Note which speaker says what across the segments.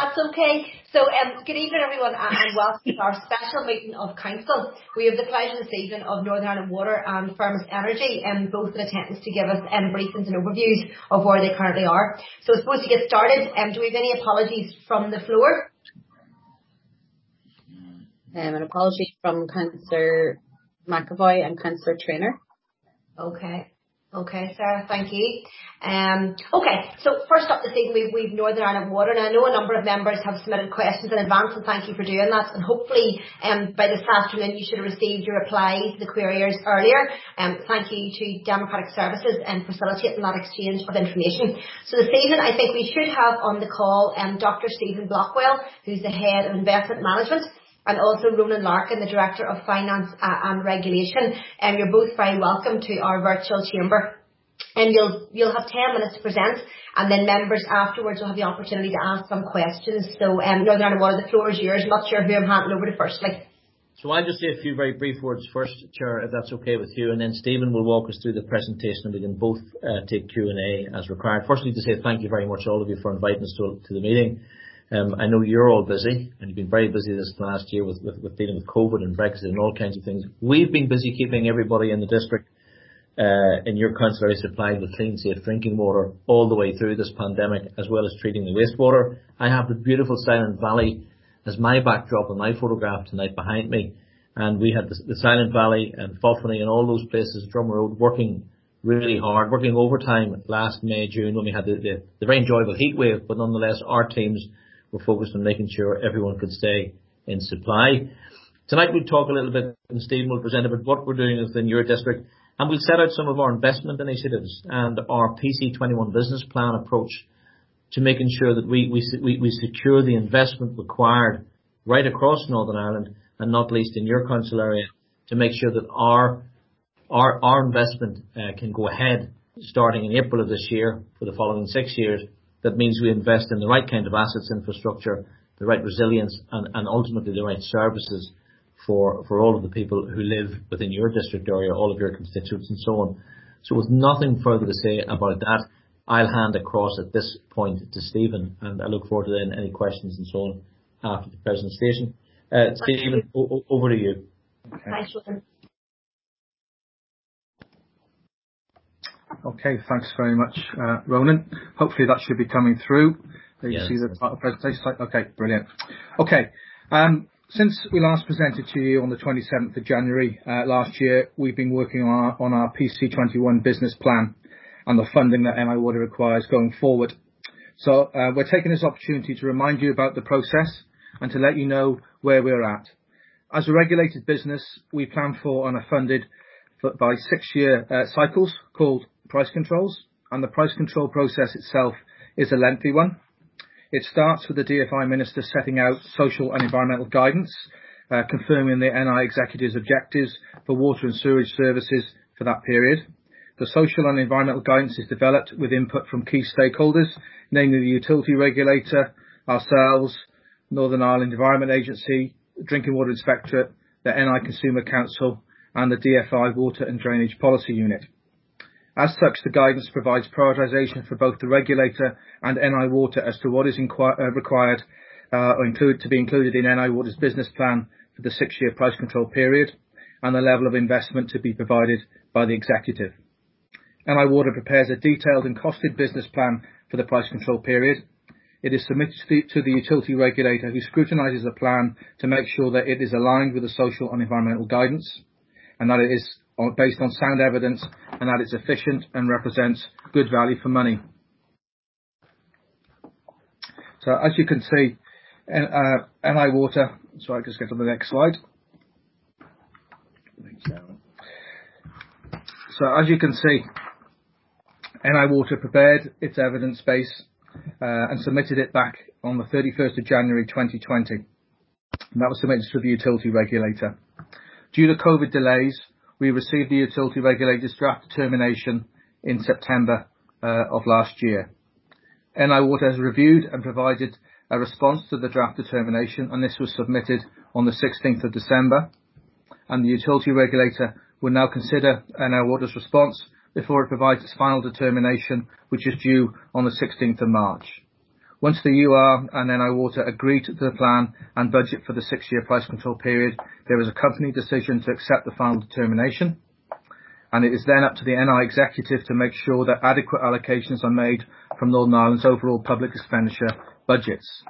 Speaker 1: That's okay. So, good evening everyone and welcome to our special meeting of Council. We have the pleasure this evening of Northern Ireland Water and Firmus Energy both in attendance to give us briefings and overviews of where they currently are. So I suppose to get started, do we have any apologies from the floor?
Speaker 2: An apology from Councillor McAvoy and Councillor Traynor.
Speaker 1: Okay, Sarah, thank you. Okay, so first up this evening we've Northern Ireland Water, and I know a number of members have submitted questions in advance, and thank you for doing that. And hopefully by this afternoon you should have received your replies to the queries earlier. Thank you to Democratic Services and facilitating that exchange of information. So this evening I think we should have on the call Dr. Stephen Blockwell, who's the Head of Investment Management, and also Ronan Larkin, the Director of Finance and Regulation. You're both very welcome to our virtual chamber. And you'll have 10 minutes to present, and then members afterwards will have the opportunity to ask some questions. So Northern Ireland Water, the floor is yours. I'm not sure who I'm handing over to firstly.
Speaker 3: So I'll just say a few very brief words first, Chair, if that's okay with you, and then Stephen will walk us through the presentation and we can both take Q&A as required. Firstly, to say thank you very much all of you for inviting us to the meeting. I know you're all busy, and you've been very busy this last year with dealing with COVID and Brexit and all kinds of things. We've been busy keeping everybody in the district in your council area supplied with clean, safe drinking water all the way through this pandemic, as well as treating the wastewater. I have the beautiful Silent Valley as my backdrop and my photograph tonight behind me, and we had the Silent Valley and Foffany and all those places, Drum Road, working really hard, working overtime last May, June, when we had the very enjoyable heat wave, but nonetheless our teams were focused on making sure everyone could stay in supply. Tonight we'll talk a little bit, and Stephen will present about what we're doing within your district, and we'll set out some of our investment initiatives and our PC21 business plan approach to making sure that we secure the investment required right across Northern Ireland, and not least in your council area, to make sure that our investment can go ahead starting in April of this year for the following 6 years. That means we invest in the right kind of assets infrastructure, the right resilience, and ultimately the right services for all of the people who live within your district area, all of your constituents and so on. So with nothing further to say about that, I'll hand across at this point to Stephen, and I look forward to then any questions and so on after the presentation. Stephen, over to you.
Speaker 1: Okay. Thanks, Ronan.
Speaker 4: Okay, thanks very much, Ronan. Hopefully that should be coming through. You
Speaker 3: yes.
Speaker 4: See the presentation. Okay, brilliant. Okay, since we last presented to you on the 27th of January last year, we've been working on our PC21 business plan and the funding that NI Water requires going forward. So we're taking this opportunity to remind you about the process and to let you know where we're at. As a regulated business, we plan for and are funded by 6-year cycles called price controls, and the price control process itself is a lengthy one. It starts with the DFI Minister setting out social and environmental guidance, confirming the NI Executive's objectives for water and sewage services for that period. The social and environmental guidance is developed with input from key stakeholders, namely the Utility Regulator, ourselves, Northern Ireland Environment Agency, Drinking Water Inspectorate, the NI Consumer Council, and the DFI Water and Drainage Policy Unit. As such, the guidance provides prioritisation for both the regulator and NI Water as to what is required to be included in NI Water's business plan for the 6-year price control period, and the level of investment to be provided by the executive. NI Water prepares a detailed and costed business plan for the price control period. It is submitted to the utility regulator, who scrutinises the plan to make sure that it is aligned with the social and environmental guidance, and that it is based on sound evidence, and that it's efficient and represents good value for money. So as you can see, NI Water, sorry, just get to the next slide. So as you can see, NI Water prepared its evidence base and submitted it back on the 31st of January 2020. And that was submitted to the utility regulator. Due to COVID delays, we received the utility regulator's draft determination in September of last year. NI Water has reviewed and provided a response to the draft determination, and this was submitted on the 16th of December. And the utility regulator will now consider NI Water's response before it provides its final determination, which is due on the 16th of March. Once the UR and NI Water agree to the plan and budget for the 6-year price control period, there is a company decision to accept the final determination, and it is then up to the NI executive to make sure that adequate allocations are made from Northern Ireland's overall public expenditure budgets.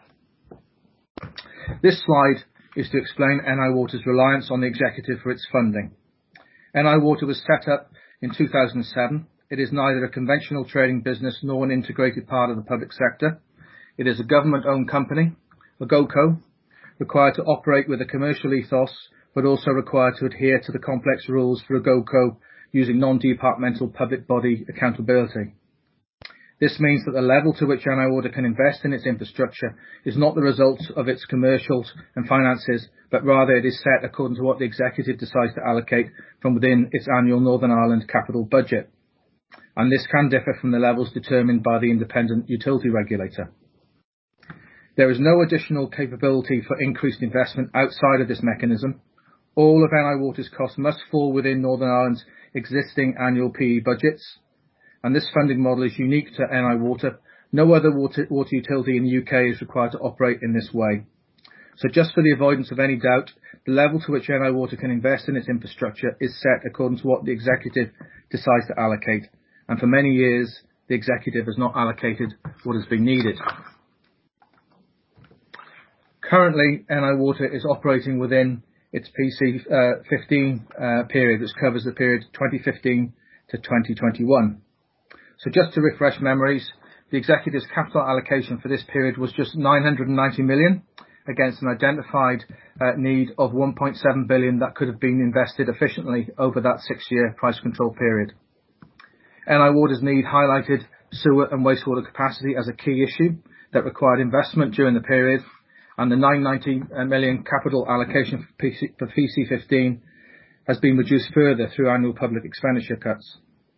Speaker 4: This slide is to explain NI Water's reliance on the executive for its funding. NI Water was set up in 2007. It is neither a conventional trading business nor an integrated part of the public sector. It is a government-owned company, a GoCo, required to operate with a commercial ethos, but also required to adhere to the complex rules for a GoCo using non-departmental public body accountability. This means that the level to which NI Water can invest in its infrastructure is not the result of its commercials and finances, but rather it is set according to what the executive decides to allocate from within its annual Northern Ireland capital budget. And this can differ from the levels determined by the independent utility regulator. There is no additional capability for increased investment outside of this mechanism. All of NI Water's costs must fall within Northern Ireland's existing annual PE budgets, and this funding model is unique to NI Water. No other water utility in the UK is required to operate in this way. So just for the avoidance of any doubt, the level to which NI Water can invest in its infrastructure is set according to what the executive decides to allocate, and for many years the executive has not allocated what has been needed. Currently, NI Water is operating within its PC15 period, which covers the period 2015 to 2021. So just to refresh memories, the executive's capital allocation for this period was just 990 million against an identified need of 1.7 billion that could have been invested efficiently over that 6-year price control period. NI Water's need highlighted sewer and wastewater capacity as a key issue that required investment during the period, and the 990 million capital allocation for PC15 has been reduced further through annual public expenditure cuts.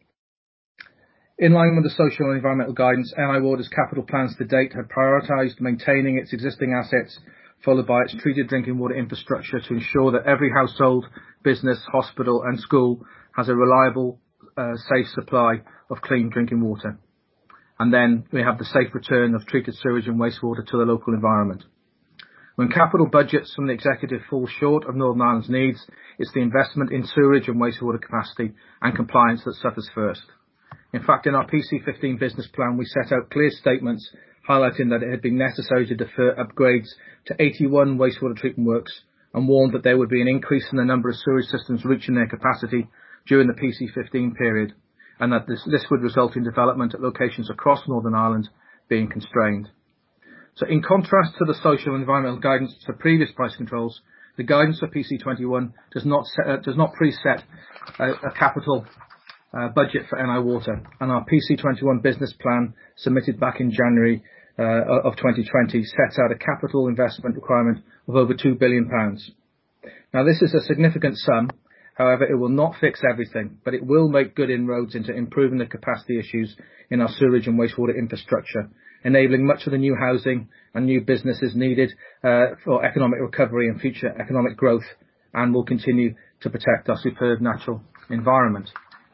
Speaker 4: In line with the social and environmental guidance, NI Water's capital plans to date have prioritised maintaining its existing assets, followed by its treated drinking water infrastructure to ensure that every household, business, hospital and school has a reliable, safe supply of clean drinking water. And then we have the safe return of treated sewage and wastewater to the local environment. When capital budgets from the executive fall short of Northern Ireland's needs, it's the investment in sewerage and wastewater capacity and compliance that suffers first. In fact, in our PC15 business plan, we set out clear statements highlighting that it had been necessary to defer upgrades to 81 wastewater treatment works and warned that there would be an increase in the number of sewage systems reaching their capacity during the PC15 period, and that this would result in development at locations across Northern Ireland being constrained. So in contrast to the social and environmental guidance for previous price controls, the guidance for PC21 does not preset a capital budget for NI Water, and our PC21 business plan submitted back in January of 2020 sets out a capital investment requirement of over £2 billion. Now this is a significant sum. However, it will not fix everything, but it will make good inroads into improving the capacity issues in our sewage and wastewater infrastructure, enabling much of the new housing and new businesses needed for economic recovery and future economic growth, and will continue to protect our superb natural environment.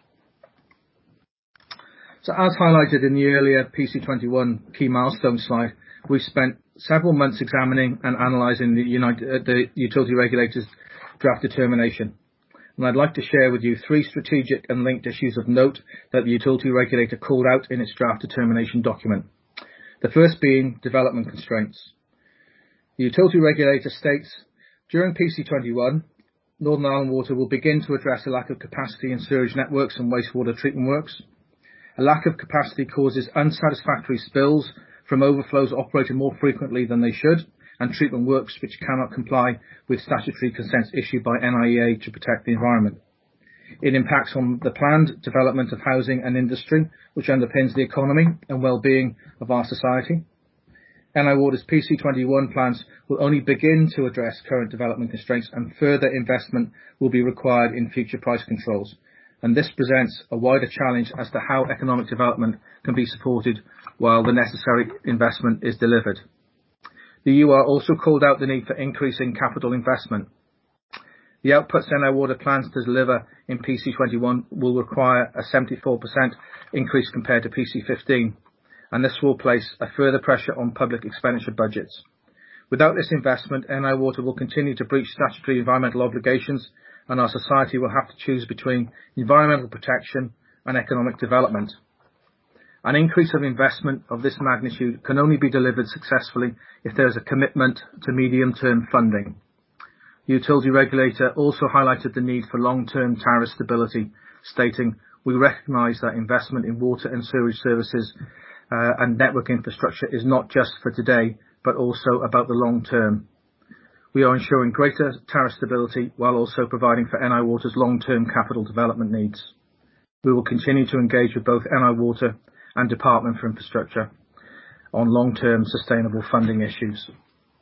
Speaker 4: So as highlighted in the earlier PC21 key milestone slide, we've spent several months examining and analysing the utility regulator's draft determination. And I'd like to share with you 3 strategic and linked issues of note that the utility regulator called out in its draft determination document. The first being development constraints. The utility regulator states, during PC21, Northern Ireland Water will begin to address a lack of capacity in sewage networks and wastewater treatment works. A lack of capacity causes unsatisfactory spills from overflows operating more frequently than they should, and treatment works which cannot comply with statutory consents issued by NIEA to protect the environment. It impacts on the planned development of housing and industry, which underpins the economy and well-being of our society. NI Water's PC21 plans will only begin to address current development constraints, and further investment will be required in future price controls. And this presents a wider challenge as to how economic development can be supported while the necessary investment is delivered. The UR also called out the need for increasing capital investment. The outputs NI Water plans to deliver in PC21 will require a 74% increase compared to PC15, and this will place a further pressure on public expenditure budgets. Without this investment, NI Water will continue to breach statutory environmental obligations, and our society will have to choose between environmental protection and economic development. An increase of investment of this magnitude can only be delivered successfully if there is a commitment to medium-term funding. The utility regulator also highlighted the need for long-term tariff stability, stating, "We recognise that investment in water and sewage services and network infrastructure is not just for today, but also about the long term. We are ensuring greater tariff stability while also providing for NI Water's long-term capital development needs. We will continue to engage with both NI Water and Department for Infrastructure on long-term sustainable funding issues."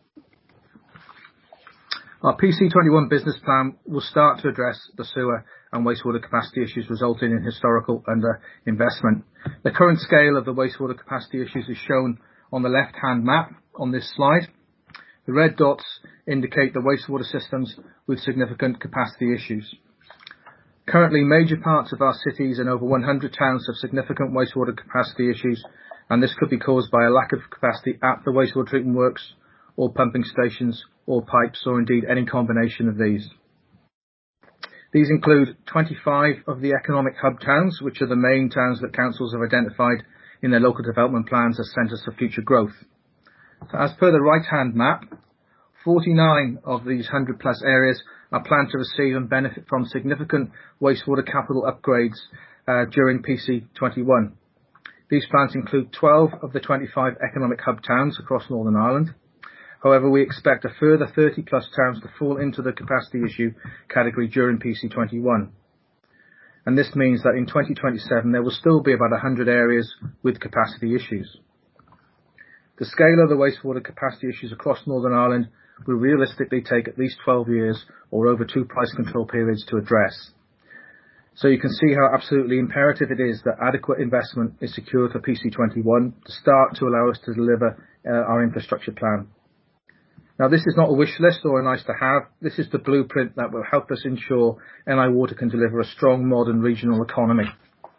Speaker 4: Our PC21 business plan will start to address the sewer and wastewater capacity issues resulting in historical underinvestment. The current scale of the wastewater capacity issues is shown on the left-hand map on this slide. The red dots indicate the wastewater systems with significant capacity issues. Currently, major parts of our cities and over 100 towns have significant wastewater capacity issues, and this could be caused by a lack of capacity at the wastewater treatment works, or pumping stations, or pipes, or indeed any combination of these. These include 25 of the economic hub towns, which are the main towns that councils have identified in their local development plans as centres for future growth. So as per the right-hand map, 49 of these 100 plus areas are planned to receive and benefit from significant wastewater capital upgrades during PC21. These plans include 12 of the 25 economic hub towns across Northern Ireland. However, we expect a further 30 plus towns to fall into the capacity issue category during PC21. And this means that in 2027 there will still be about 100 areas with capacity issues. The scale of the wastewater capacity issues across Northern Ireland will realistically take at least 12 years or over 2 price control periods to address. So you can see how absolutely imperative it is that adequate investment is secured for PC21 to start to allow us to deliver our infrastructure plan. Now, this is not a wish list or a nice to have. This is the blueprint that will help us ensure NI Water can deliver a strong modern regional economy.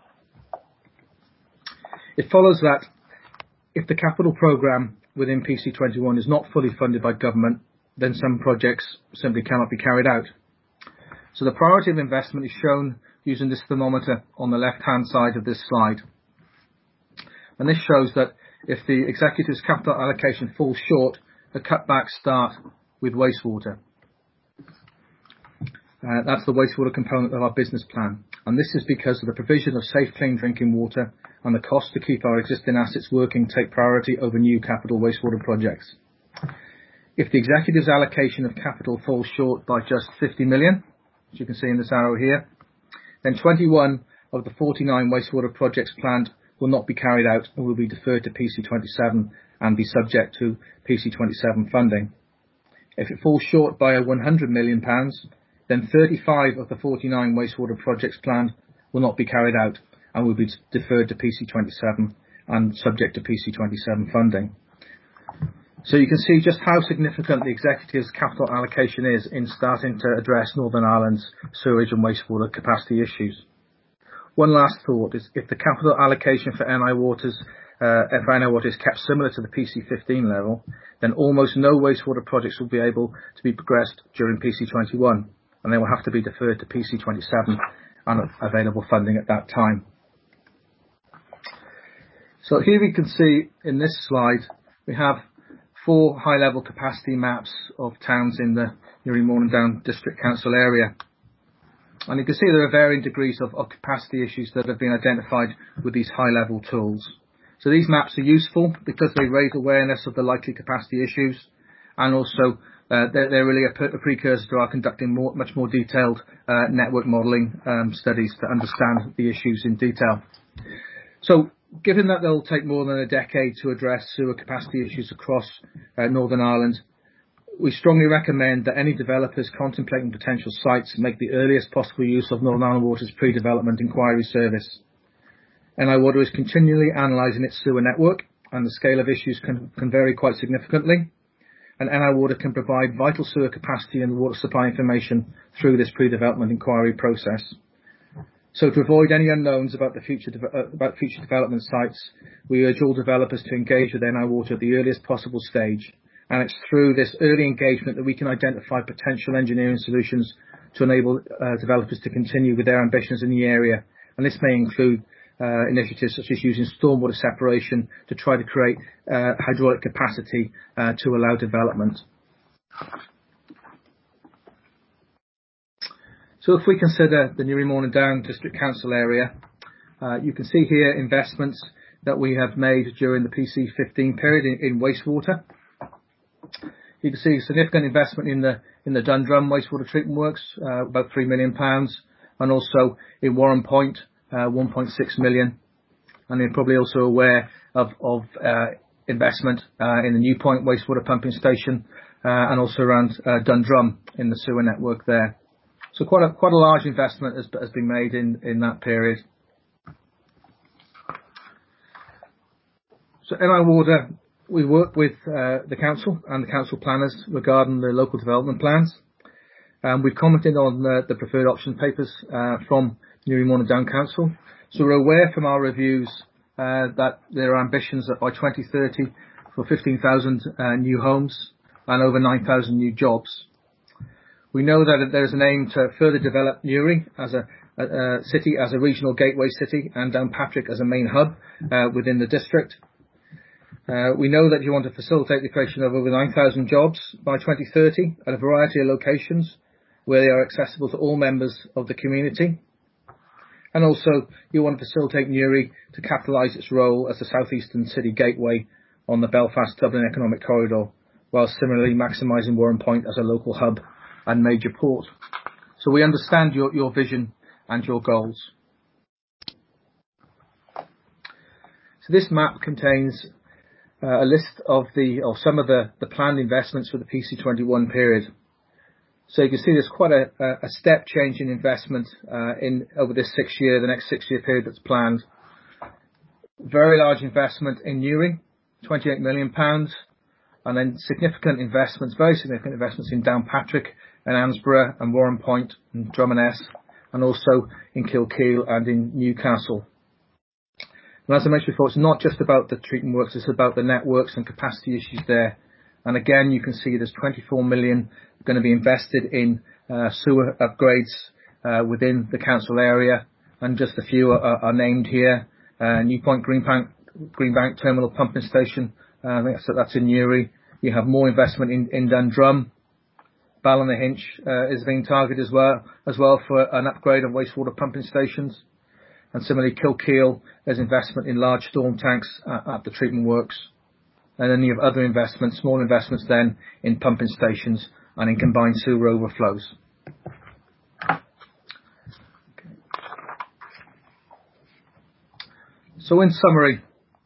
Speaker 4: It follows that if the capital programme within PC21 is not fully funded by government, then some projects simply cannot be carried out. So the priority of investment is shown using this thermometer on the left-hand side of this slide. And this shows that if the executive's capital allocation falls short, the cutbacks start with wastewater. That's the wastewater component of our business plan. And this is because of the provision of safe, clean drinking water and the cost to keep our existing assets working take priority over new capital wastewater projects. If the executive's allocation of capital falls short by just 50 million, as you can see in this arrow here, then 21 of the 49 wastewater projects planned will not be carried out and will be deferred to PC27 and be subject to PC27 funding. If it falls short by £100 million, then 35 of the 49 wastewater projects planned will not be carried out and will be deferred to PC27 and subject to PC27 funding. So you can see just how significant the executive's capital allocation is in starting to address Northern Ireland's sewage and wastewater capacity issues. One last thought is if the capital allocation for NI Water is kept similar to the PC15 level, then almost no wastewater projects will be able to be progressed during PC21, and they will have to be deferred to PC27 and available funding at that time. So here we can see in this slide we have 4 high-level capacity maps of towns in the Newry Morning Down District Council area. And you can see there are varying degrees of capacity issues that have been identified with these high-level tools. So these maps are useful because they raise awareness of the likely capacity issues, and also they're really a precursor to our conducting much more detailed network modelling studies to understand the issues in detail. So given that they'll take more than a decade to address sewer capacity issues across Northern Ireland, we strongly recommend that any developers contemplating potential sites make the earliest possible use of Northern Ireland Water's pre-development inquiry service. NI Water is continually analysing its sewer network, and the scale of issues can vary quite significantly. And NI Water can provide vital sewer capacity and water supply information through this pre-development inquiry process. So to avoid any unknowns about the future development sites, we urge all developers to engage with NI Water at the earliest possible stage. And it's through this early engagement that we can identify potential engineering solutions to enable developers to continue with their ambitions in the area. And this may include initiatives such as using stormwater separation to try to create hydraulic capacity to allow development. So if we consider the Newry Mourne and Down District Council area, you can see here investments that we have made during the PC15 period in wastewater. You can see significant investment in the Dundrum wastewater treatment works, about £3 million, and also in Warren Point, 1.6 million. And you're probably also aware of investment in the New Point wastewater pumping station, and also around Dundrum in the sewer network there. So quite a large investment has been made in that period. So NI Water, we work with the council and the council planners regarding the local development plans. We've commented on the preferred option papers from Newry Mourne and Down Council. So we're aware from our reviews that there are ambitions that by 2030 for 15,000 new homes and over 9,000 new jobs. We know that there's an aim to further develop Newry as a city, as a regional gateway city, and Downpatrick as a main hub within the district. We know that you want to facilitate the creation of over 9,000 jobs by 2030 at a variety of locations where they are accessible to all members of the community. And also, you want to facilitate Newry to capitalise its role as the southeastern city gateway on the Belfast-Dublin economic corridor, while similarly maximising Warren Point as a local hub and major port. So we understand your vision and your goals. So this map contains a list of some of the planned investments for the PC21 period. So you can see there's quite a step change in investment over this the next 6 year period that's planned. Very large investment in Newry, £28 million, and then very significant investments in Downpatrick and Ansborough and Warren Point and Drummondess, and also in Kilkeel and in Newcastle. And as I mentioned before, it's not just about the treatment works, it's about the networks and capacity issues there. And again, you can see there's 24 million going to be invested in sewer upgrades within the council area, and just a few are named here. New Point Greenbank Terminal Pumping Station, I think that's in Newry. You have more investment in Dundrum. Ballinhinch is being targeted as well for an upgrade of wastewater pumping stations. And similarly, Kilkeel, there's investment in large storm tanks at the treatment works. And then you have other investments, small investments then in pumping stations and in combined sewer overflows. Okay. So in summary,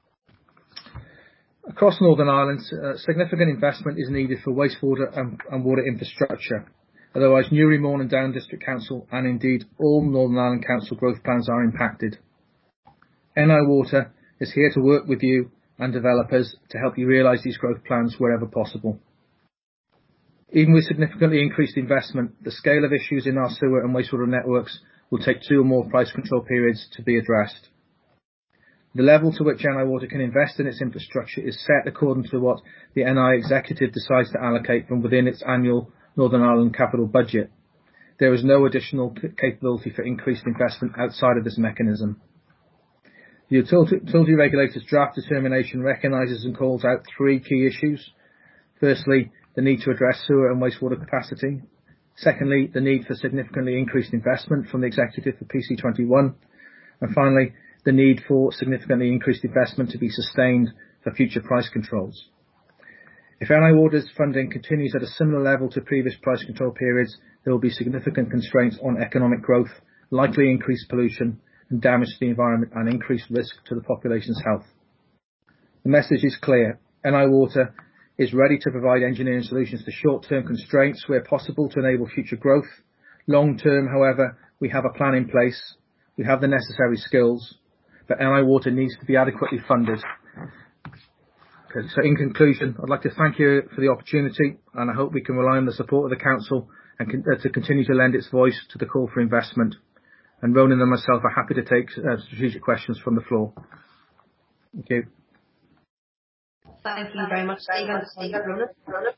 Speaker 4: across Northern Ireland, significant investment is needed for wastewater and water infrastructure. Otherwise, Newry Mourne and Down District Council and indeed all Northern Ireland Council growth plans are impacted. NI Water is here to work with you and developers to help you realise these growth plans wherever possible. Even with significantly increased investment, the scale of issues in our sewer and wastewater networks will take 2 or more price control periods to be addressed. The level to which NI Water can invest in its infrastructure is set according to what the NI Executive decides to allocate from within its annual Northern Ireland capital budget. There is no additional capability for increased investment outside of this mechanism. The Utility Regulator's draft determination recognises and calls out 3 key issues. Firstly, the need to address sewer and wastewater capacity. Secondly, the need for significantly increased investment from the Executive for PC21. And finally, the need for significantly increased investment to be sustained for future price controls. If NI Water's funding continues at a similar level to previous price control periods, there will be significant constraints on economic growth, likely increased pollution and damage to the environment, and increased risk to the population's health. The message is clear. NI Water is ready to provide engineering solutions to short-term constraints where possible to enable future growth. Long-term, however, we have a plan in place. We have the necessary skills, but NI Water needs to be adequately funded. Okay, so in conclusion, I'd like to thank you for the opportunity, and I hope we can rely on the support of the Council and to continue to lend its voice to the call for investment. And Ronan and myself are happy to take strategic questions from the floor. Thank you.
Speaker 1: Thank you very much, Stephen. Ronan.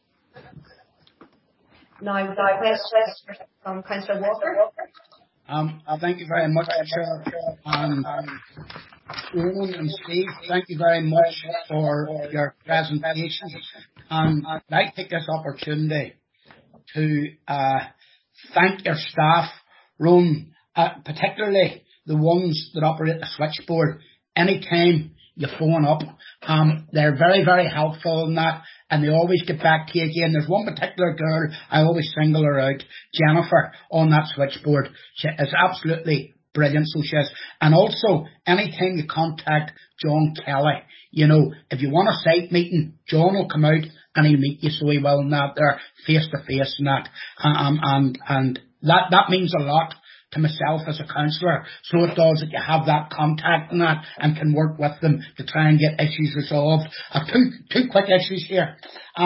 Speaker 1: Now, we've got a question from Councillor Walker.
Speaker 5: Thank you very much, Chair. Ronan and Steve, thank you very much for your presentation. And I'd like to take this opportunity to thank your staff, Ronan, particularly the ones that operate the switchboard. Anytime you phone up, they're very, very helpful in that, and they always get back to you again. There's one particular girl, I always single her out, Jennifer, on that switchboard. She is absolutely brilliant, so she is. And also, anytime you contact John Kelly, you know, if you want a site meeting, John will come out and he'll meet you, so he will, and that there, face to face and that. And that means a lot to myself as a councillor, so it does that you have that contact and that, and can work with them to try and get issues resolved. Two quick issues here.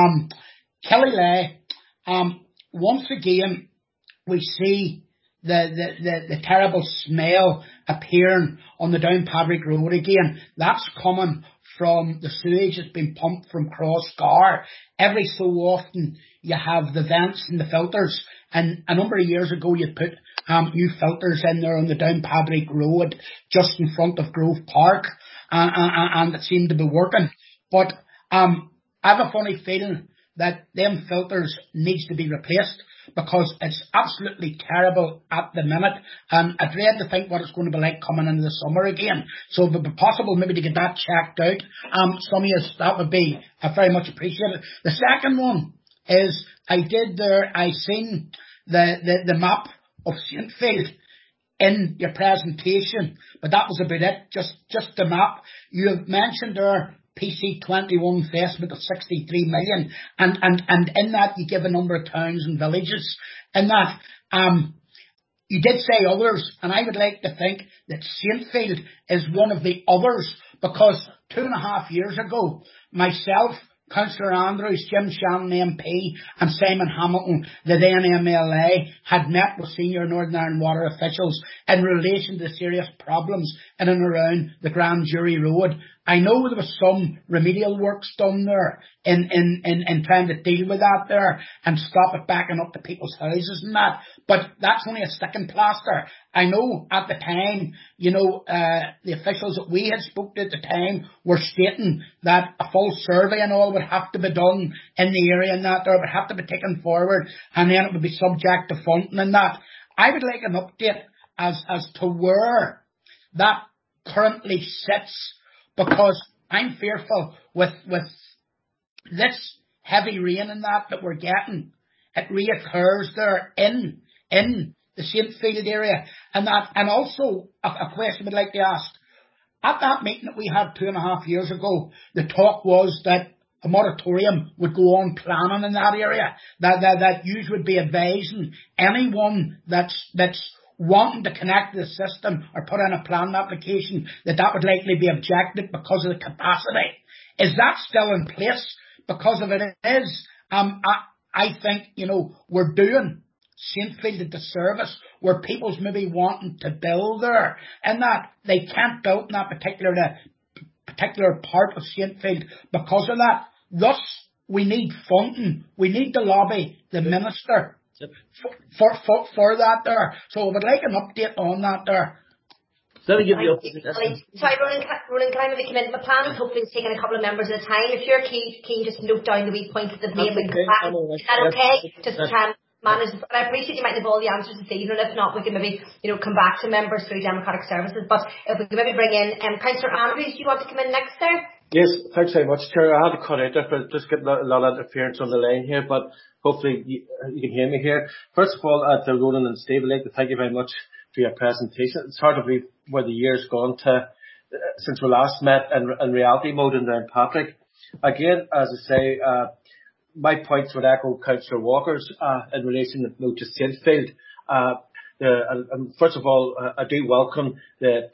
Speaker 5: Killylea, once again, we see the terrible smell appearing on the Downpatrick Road again. That's coming from the sewage that's been pumped from Crossgar. Every so often you have the vents and the filters, and a number of years ago you put new filters in there on the Downpatrick Road just in front of Grove Park, and it seemed to be working. But I have a funny feeling that them filters needs to be replaced, because it's absolutely terrible at the minute, and I dread to think what it's going to be like coming into the summer again. So if it would be possible maybe to get that checked out, some of you, that would be very much appreciated. The second one is, I seen the map of Saintfield in your presentation, but that was about it, just the map. You have mentioned there PC21 investment of 63 million, and in that you give a number of towns and villages. In that, you did say others, and I would like to think that Saintfield is one of the others, because 2.5 years ago, myself, Councillor Andrews, Jim Shannon MP and Simon Hamilton, the then MLA, had met with senior Northern Ireland Water officials in relation to the serious problems in and around the Grand Jury Road. I know there was some remedial works done there in trying to deal with that there and stop it backing up to people's houses and that, but that's only a sticking plaster. I know at the time, you know, the officials that we had spoke to at the time were stating that a full survey and all would have to be done in the area and that there would have to be taken forward, and then it would be subject to funding and that. I would like an update as to where that currently sits, because I'm fearful with this heavy rain and that we're getting, it reoccurs there in the Saintfield area, and also a question I'd like to ask. At that meeting that we had 2.5 years ago, the talk was that a moratorium would go on planning in that area, that you would be advising anyone that's wanting to connect to the system or put in a planning application that would likely be objected because of the capacity. Is that still in place? Because if it is, I think, you know, we're doing Saintfield a disservice, where people's maybe wanting to build there, and that they can't build in that particular part of Saintfield because of that. Thus, we need funding. We need to lobby the minister for that there. So I would like an update on that there.
Speaker 3: Let me give you
Speaker 1: Sorry, Ronan, can I maybe come in? The plan is hopefully it's taking a couple of members at a time. If you're keen just note down the wee points that they've made. Is that okay? Just to try and manage. But I appreciate you might have all the answers this evening. If not, we can maybe, you know, come back to members through Democratic Services. But if we can maybe bring in Councillor Andrews, do you want to come in next there?
Speaker 6: Yes, thanks very much, Chair. I had to cut out there, but just getting a lot of interference on the line here, but hopefully you can hear me here. First of all, to Ronan and Steve, I'd like to thank you very much for your presentation. It's hard to believe where the year's gone to since we last met in reality mode in Downpatrick. Again, as I say, my points would echo Councillor Walker's in relation to Saintfield. First of all, I do welcome the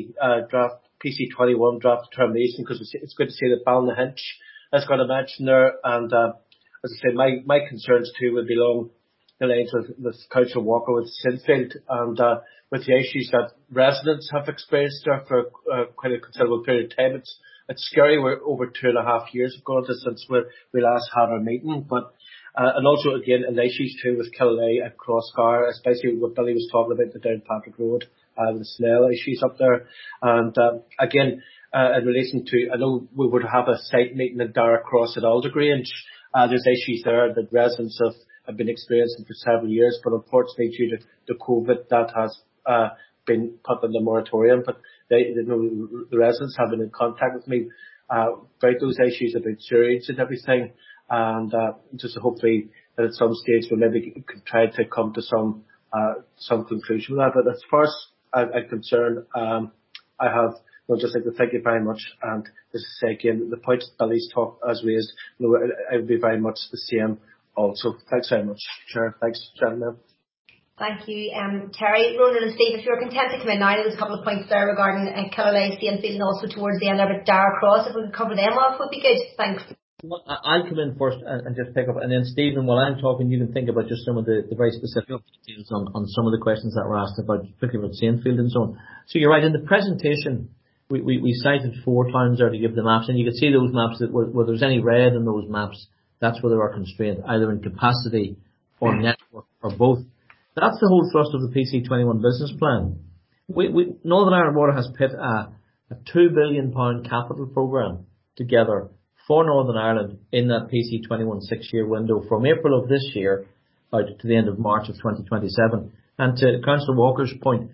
Speaker 6: PC21 draft determination, because it's good to see that Ballynahinch has got a mention there, and as I say, my concerns too would belong the lines with Councillor Walker with Sinfield, and with the issues that residents have experienced there for quite a considerable period of time. It's scary. We're over 2.5 years ago since we last had our meeting, but and also again an issues too with Killaloe and Crossgar, especially what Billy was talking about, the Downpatrick Road, the smell issues up there, and again in relation to, I know we would have a site meeting in Darracross at Aldergrange. There's issues there that residents have been experiencing for several years, but unfortunately due to the COVID that has been put in the moratorium. But they know the residents have been in contact with me about those issues, about sewage and everything, and just hopefully that at some stage we maybe could try to come to some conclusion with that. But as far as I'm concerned, I have just like to thank you very much, and just to say again, the points Billy's talk as raised, I would be very much the same also. Thanks very much, Chair. Thanks, gentlemen.
Speaker 1: Thank you, Terry. Ronan and Steve, if you're content to come in now, there's a couple of points there regarding Killaloe, Sinfield, and also towards the end there with Darracross. If we could cover them off, would be good. Thanks.
Speaker 3: Well, I'll come in first and just pick up, and then Stephen, while I'm talking, you can think about just some of the very specific details on some of the questions that were asked about, particularly about Sinfield and so on. So you're right, in the presentation, we cited 4 towns there to give the maps, and you can see those maps that where there's any red in those maps, that's where there are constraints, either in capacity or network or both. That's the whole thrust of the PC21 business plan. Northern Ireland Water has put a £2 billion capital programme together for Northern Ireland in that PC21 6-year window from April of this year out to the end of March of 2027. And to Councillor Walker's point,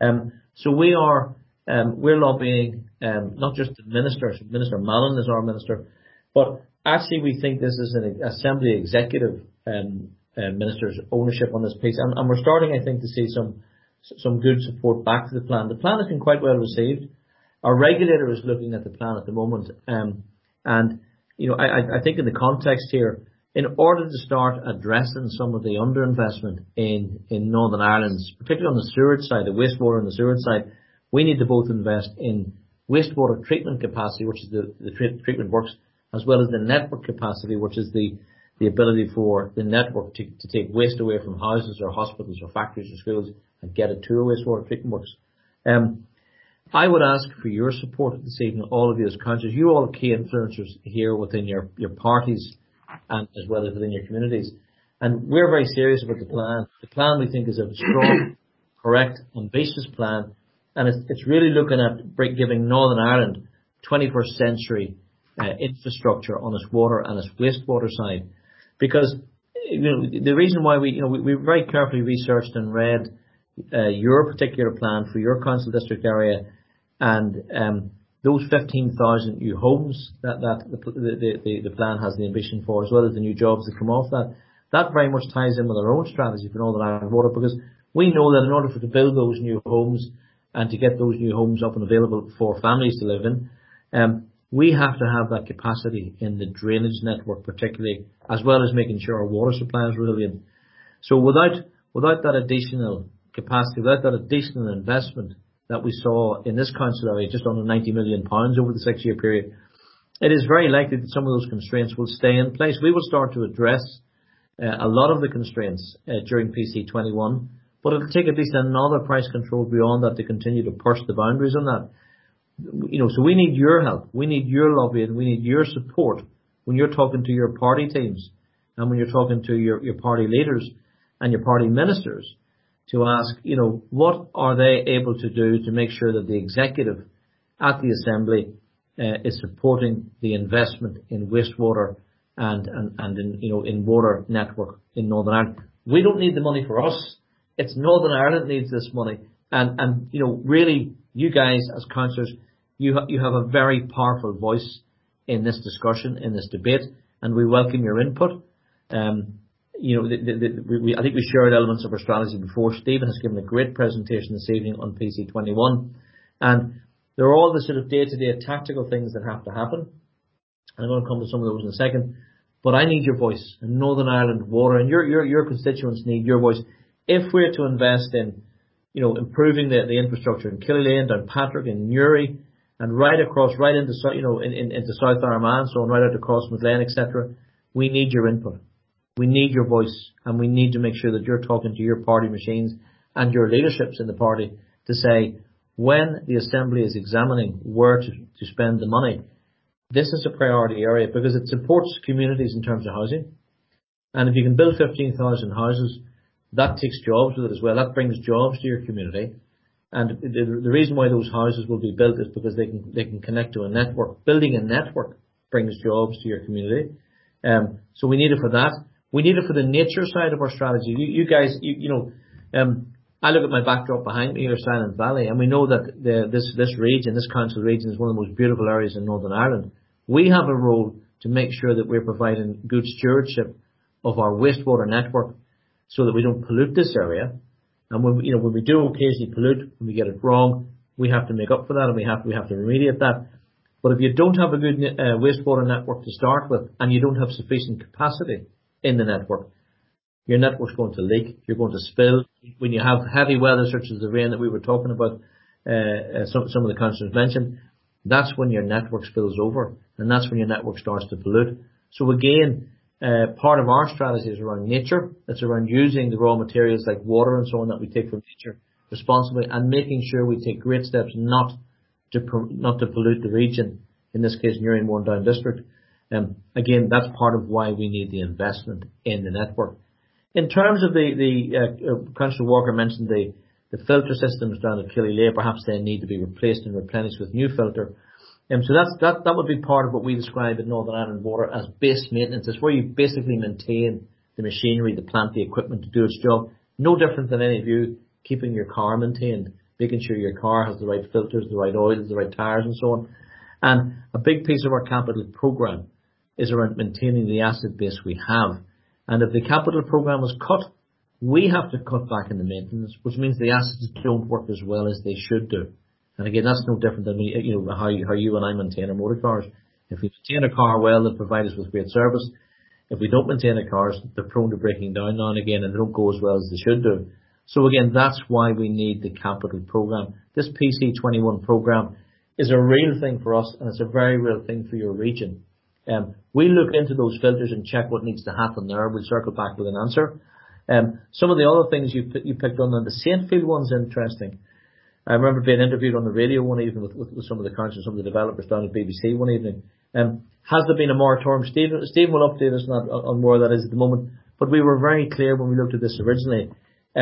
Speaker 3: so we're lobbying not just the minister, Minister Mallon is our minister, but actually we think this is an Assembly executive minister's ownership on this piece, and we're starting, I think, to see some good support back to the plan. The plan has been quite well received. Our regulator is looking at the plan at the moment, and you know, I think in the context here, in order to start addressing some of the underinvestment in Northern Ireland, particularly on the sewage side, the wastewater and the sewage side, we need to both invest in wastewater treatment capacity, which is the treatment works, as well as the network capacity, which is the ability for the network to take waste away from houses or hospitals or factories or schools and get it to a wastewater treatment works. I would ask for your support this evening, all of you as councillors. You all are key influencers here within your parties and as well as within your communities. And we're very serious about the plan. The plan we think is a strong, correct, ambitious plan. And it's really looking at giving Northern Ireland 21st century infrastructure on its water and its wastewater side. Because you know, the reason why we very carefully researched and read your particular plan for your council district area, and those 15,000 new homes that the plan has the ambition for, as well as the new jobs that come off that very much ties in with our own strategy for Northern Ireland Water, because we know that in order to build those new homes and to get those new homes up and available for families to live in, we have to have that capacity in the drainage network particularly, as well as making sure our water supply is resilient. So without that additional capacity, without that additional investment that we saw in this council area, just under £90 million over the 6-year period, it is very likely that some of those constraints will stay in place. We will start to address a lot of the constraints during PC21, but it'll take at least another price control beyond that to continue to push the boundaries on that. You know, so we need your help, we need your lobbying, we need your support when you're talking to your party teams and when you're talking to your party leaders and your party ministers to ask, you know, what are they able to do to make sure that the executive at the Assembly is supporting the investment in wastewater and in, you know, in water network in Northern Ireland. We don't need the money for us. It's Northern Ireland needs this money. And you know, really, you guys as councillors, you have a very powerful voice in this discussion, in this debate, and we welcome your input. You know, I think we shared elements of our strategy before. Stephen has given a great presentation this evening on PC21, and there are all the sort of day-to-day tactical things that have to happen. And I'm going to come to some of those in a second. But I need your voice, and Northern Ireland Water, and your constituents need your voice. If we're to invest in, you know, improving the infrastructure in Killaloe, Downpatrick, and Newry, and right across, right into, you know, into South Armagh, so on, right out across McLean, etc., we need your input. We need your voice, and we need to make sure that you're talking to your party machines and your leaderships in the party to say, when the Assembly is examining where to spend the money, this is a priority area because it supports communities in terms of housing. And if you can build 15,000 houses, that takes jobs with it as well. That brings jobs to your community. And the reason why those houses will be built is because they can connect to a network. Building a network brings jobs to your community. So we need it for that. We need it for the nature side of our strategy. You guys, I look at my backdrop behind me here, Silent Valley, and we know that this region, this council region, is one of the most beautiful areas in Northern Ireland. We have a role to make sure that we're providing good stewardship of our wastewater network so that we don't pollute this area. And when we do occasionally pollute, when we get it wrong, we have to make up for that, and we have to remediate that. But if you don't have a good wastewater network to start with, and you don't have sufficient capacity in the network, your network's going to leak, you're going to spill. When you have heavy weather such as the rain that we were talking about, some of the councillors mentioned, that's when your network spills over, and that's when your network starts to pollute. So again, part of our strategy is around nature. It's around using the raw materials like water and so on that we take from nature responsibly, and making sure we take great steps not to pollute the region, in this case Newry and Mournedown district. Again, that's part of why we need the investment in the network. In terms of Councillor Walker mentioned the filter systems down at Killyleagh, perhaps they need to be replaced and replenished with new filter. So that would be part of what we describe in Northern Ireland Water as base maintenance. It's where you basically maintain the machinery, the plant, the equipment to do its job. No different than any of you keeping your car maintained, making sure your car has the right filters, the right oils, the right tyres and so on. And a big piece of our capital programme is around maintaining the asset base we have. And if the capital programme is cut, we have to cut back in the maintenance, which means the assets don't work as well as they should do. And again, that's no different than how you and I maintain our motor cars. If we maintain a car well, they provide us with great service. If we don't maintain the cars, they're prone to breaking down now and again, and they don't go as well as they should do. So again, that's why we need the capital programme. This PC21 programme is a real thing for us, and it's a very real thing for your region. We look into those filters and check what needs to happen there. We'll circle back with an answer. Some of the other things you picked on, the Saintfield one's interesting. I remember being interviewed on the radio one evening with some of the councillors, some of the developers down at BBC one evening. Has there been a moratorium? Stephen will update us on where that is at the moment. But we were very clear when we looked at this originally.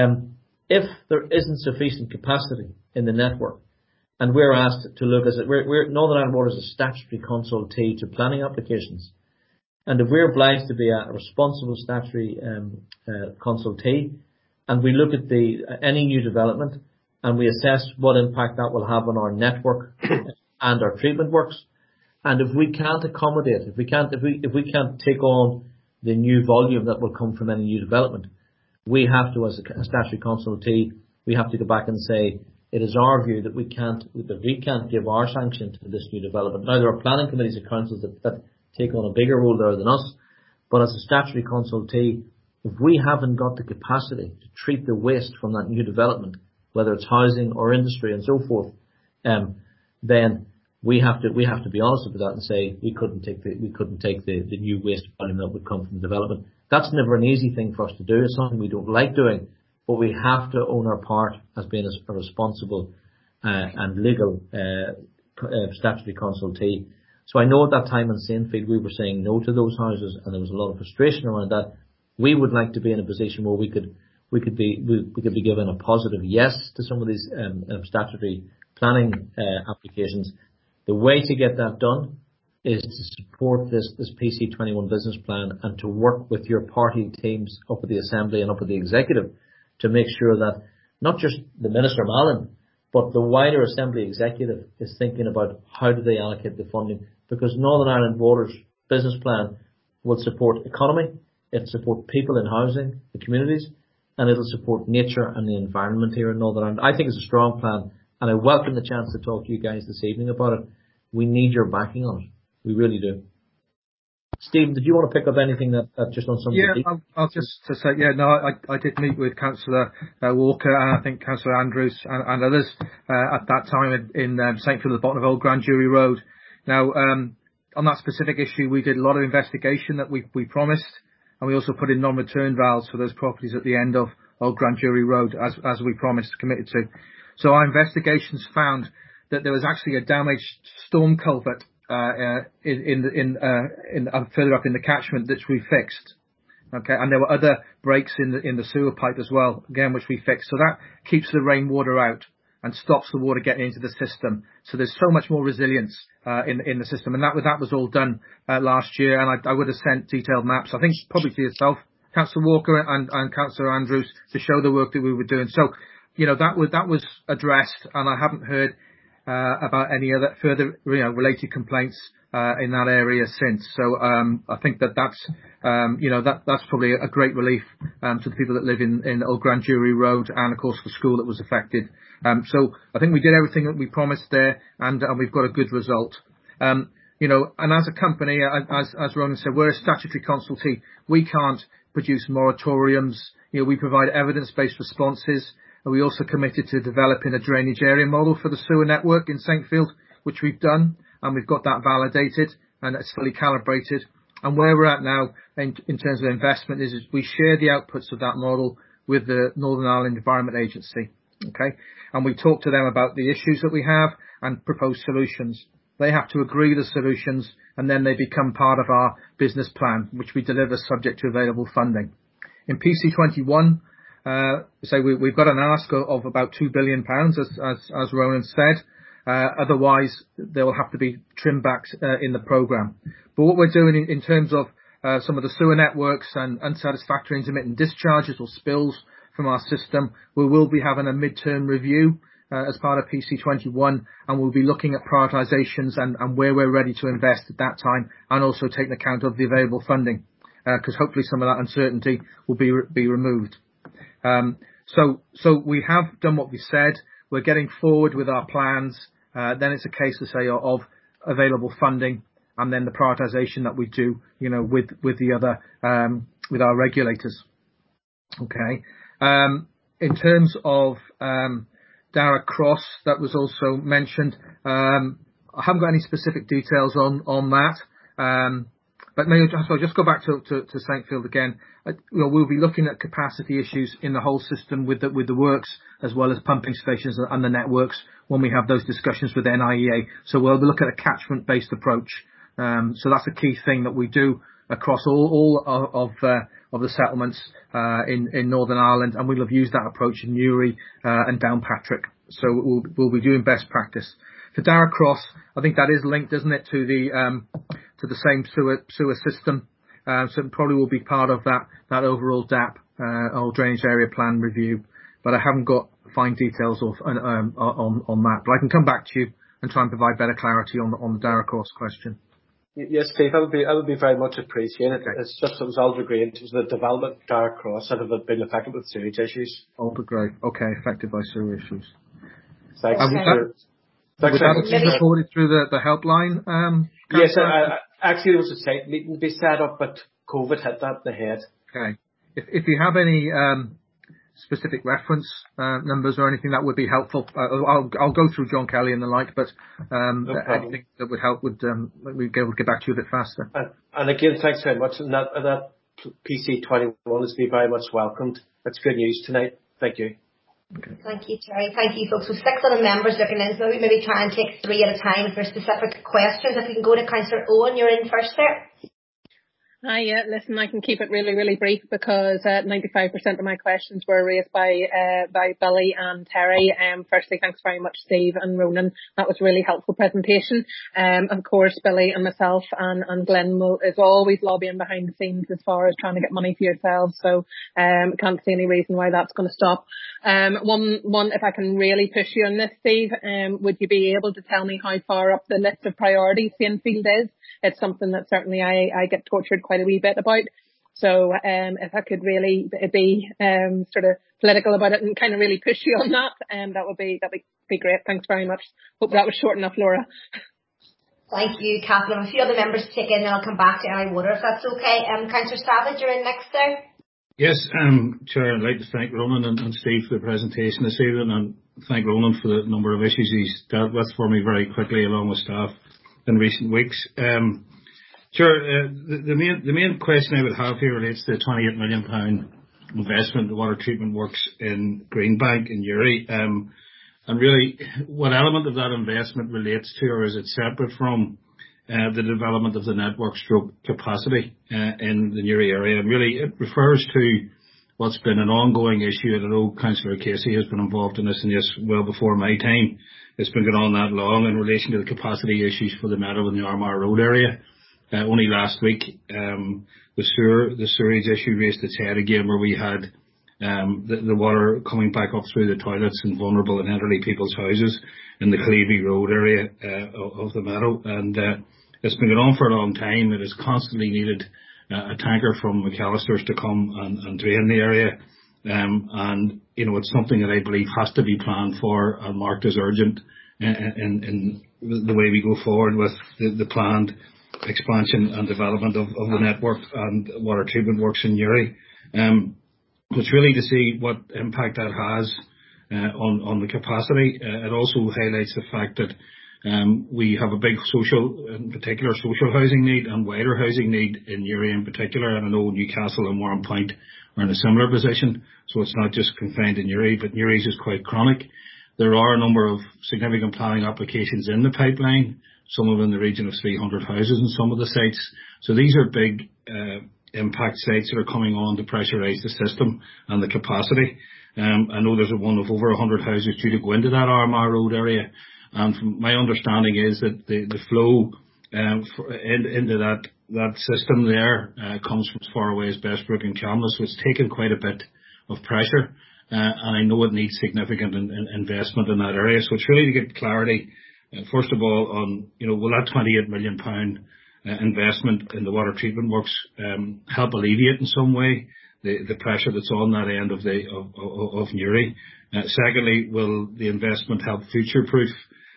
Speaker 3: If there isn't sufficient capacity in the network, and we're asked to look as Northern Ireland Water is a statutory consultee to planning applications, and if we're obliged to be a responsible statutory consultee, and we look at any new development, and we assess what impact that will have on our network and our treatment works, and if we can't accommodate, if we can't take on the new volume that will come from any new development, we have to, as a statutory consultee, we have to go back and say, it is our view that we can't give our sanction to this new development. Now, there are planning committees of councils that take on a bigger role there than us, but as a statutory consultee, if we haven't got the capacity to treat the waste from that new development, whether it's housing or industry and so forth, then we have to be honest about that and say we couldn't take the new waste volume that would come from the development. That's never an easy thing for us to do. It's something we don't like doing, but we have to own our part as being a responsible and legal statutory consultee. So I know at that time in Saintfield we were saying no to those houses, and there was a lot of frustration around that. We would like to be in a position where we could be given a positive yes to some of these statutory planning applications. The way to get that done is to support this PC21 business plan and to work with your party teams up at the Assembly and up at the Executive to make sure that not just the Minister Mallon, but the wider Assembly Executive is thinking about how do they allocate the funding, because Northern Ireland Water's business plan will support economy, it'll support people in housing, the communities, and it'll support nature and the environment here in Northern Ireland. I think it's a strong plan, and I welcome the chance to talk to you guys this evening about it. We need your backing on it. We really do. Stephen, did you want to pick up anything that just on some?
Speaker 4: Yeah, I'll just to say, I did meet with Councillor Walker and I think Councillor Andrews and others at that time in Saintfield at the bottom of Old Grand Jury Road. Now, on that specific issue, we did a lot of investigation that we promised. and we also put in non-return valves for those properties at the end of Old Grand Jury Road, as we promised, committed to. So our investigations found that there was actually a damaged storm culvert further up in the catchment, which we fixed. Okay, and there were other breaks in the sewer pipe as well, again, which we fixed. So that keeps the rainwater out and stops the water getting into the system. So there's so much more resilience in the system, and that was all done last year. And I would have sent detailed maps, I think, probably to yourself, Councillor Walker and Councillor Andrews, to show the work that we were doing. So, that was addressed, and I haven't heard about any other further related complaints in that area since. So I think that's probably a great relief to the people that live in Old Grand Jury Road, and of course the school that was affected. So I think we did everything that we promised there, and we've got a good result. And as a company, as Ronan said, we're a statutory consultee. We can't produce moratoriums. We provide evidence-based responses. And we also committed to developing a drainage area model for the sewer network in Saintfield, which we've done, and we've got that validated and it's fully calibrated. And where we're at now in terms of investment is we share the outputs of that model with the Northern Ireland Environment Agency. Okay, and we talk to them about the issues that we have and propose solutions. They have to agree the solutions, and then they become part of our business plan, which we deliver subject to available funding. In PC21, we've got an ask of about £2 billion, as Ronan said. Otherwise, there will have to be trim backs in the programme. But what we're doing in terms of some of the sewer networks and unsatisfactory intermittent discharges or spills from our system, we will be having a mid-term review as part of PC21, and we'll be looking at prioritisations and where we're ready to invest at that time, and also taking account of the available funding, because hopefully some of that uncertainty will be removed. So we have done what we said. We're getting forward with our plans. Then it's a case of available funding, and then the prioritisation that we do, with the other, with our regulators. Okay. In terms of, Darragh Cross, that was also mentioned. I haven't got any specific details on that. But maybe I'll just go back to Saintfield again. We'll be looking at capacity issues in the whole system with the works, as well as pumping stations and the networks, when we have those discussions with NIEA. So we'll look at a catchment-based approach. So that's a key thing that we do across all of the settlements in Northern Ireland, and we'll have used that approach in Newry and Downpatrick. So we'll be doing best practice. For Darragh Cross, I think that is linked, isn't it, to the same sewer system. So it probably will be part of that overall DAP, or Drainage Area Plan review. But I haven't got fine details on that. But I can come back to you and try and provide better clarity on the Darragh Cross question.
Speaker 6: Yes, Steve, I would be very much appreciated. Okay. It's just, it was all degree into the development of Darragh Cross that have been affected with sewage issues.
Speaker 4: Alder Grey. Okay, affected by sewer issues.
Speaker 6: Thanks.
Speaker 4: Was that reported through the helpline?
Speaker 6: Yes, actually there was a site meeting to be set up, but COVID hit that in the head.
Speaker 4: Okay. If you have any specific reference numbers or anything, that would be helpful. I'll go through John Kelly and the like, but anything that would help would we'd be able to get back to you a bit faster.
Speaker 6: And again, thanks very much. And that PC21 has been very much welcomed. That's good news tonight. Thank you.
Speaker 1: Okay. Thank you, Terry. Thank you, folks. So 6 other members looking in, so maybe try and take 3 at a time for specific questions. If we can go to Councillor Owen, you're in first there.
Speaker 7: Hi, listen, I can keep it really, really brief because 95% of my questions were raised by Billy and Terry. Firstly, thanks very much, Steve and Ronan. That was a really helpful presentation. Of course, Billy and myself and Glenn is always lobbying behind the scenes as far as trying to get money for yourselves. So can't see any reason why that's going to stop. One, if I can really push you on this, Steve, would you be able to tell me how far up the list of priorities Saintfield is? It's something that certainly I get tortured quite a wee bit about. So if I could really be sort of political about it and kind of really push you on that, that'd be great. Thanks very much. Hope that was short enough, Laura.
Speaker 1: Thank you, Kathleen. A few other members to take in, then I'll come back to Ally Water if that's okay. Councillor Savage, you're in next there.
Speaker 8: Yes, Chair, I'd like to thank Ronan and Steve for the presentation this evening, and thank Ronan for the number of issues he's dealt with for me very quickly along with staff in recent weeks. Sure. The main question I would have here relates to the £28 million investment in the water treatment works in Greenbank in Uri. And really, what element of that investment relates to, or is it separate from the development of the network stroke capacity in the Uri area? And really, it refers to what's been an ongoing issue. And I know Councillor Casey has been involved in this well before my time. It's been going on that long in relation to the capacity issues for the Meadow and the Armagh Road area. Only last week, the sewerage issue raised its head again, where we had the water coming back up through the toilets in vulnerable and elderly people's houses in the Clevey Road area of the Meadow. And it's been going on for a long time. It has constantly needed a tanker from McAllister's to come and drain the area. And, you know, it's something that I believe has to be planned for and marked as urgent in the way we go forward with the planned expansion and development of the network and water treatment works in Uri. It's really to see what impact that has on the capacity. It also highlights the fact that we have a big in particular social housing need and wider housing need in Uri in particular. And I know Newcastle and Warrenpoint are in a similar position. So it's not just confined in Uri, but Uri's is quite chronic. There are a number of significant planning applications in the pipeline, some of them in the region of 300 houses in some of the sites. So these are big impact sites that are coming on to pressurise the system and the capacity. I know there's one of over 100 houses due to go into that Armagh Road area. And from my understanding is that the flow into that system there comes from as far away as Bestbrook and Camless, so it's taken quite a bit of pressure. And I know it needs significant investment in that area. So it's really to get clarity, first of all, on, you know, will that £28 million investment in the water treatment works help alleviate in some way the pressure that's on that end of Uri? Secondly, will the investment help future-proof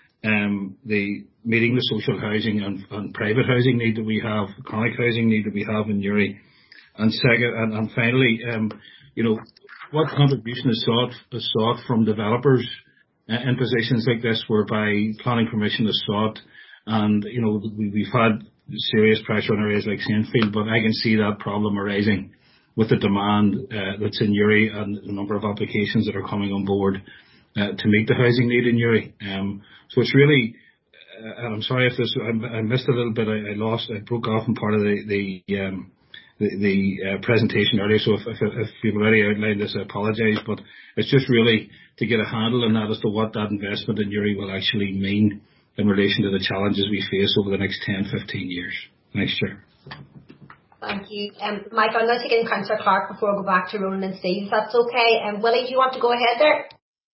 Speaker 8: the meeting the social housing and private housing need that we have, chronic housing need that we have in Uri? And finally, you know, what contribution is sought from developers in positions like this, whereby planning permission is sought? And, you know, we've had serious pressure on areas like Saintfield, but I can see that problem arising with the demand that's in Uri and the number of applications that are coming on board to meet the housing need in Uri. So it's really, and I'm sorry if I missed a little bit. I broke off in part of the presentation earlier. So if you've already outlined this, I apologise. But it's just really to get a handle on that as to what that investment in Uri will actually mean in relation to the challenges we face over the next 10, 15 years. Thanks, Chair.
Speaker 1: Thank you. Mike, I'm going to take in Councillor Clark before I go back to Ronan and Steve, if that's okay. Willie, do you want to go ahead there?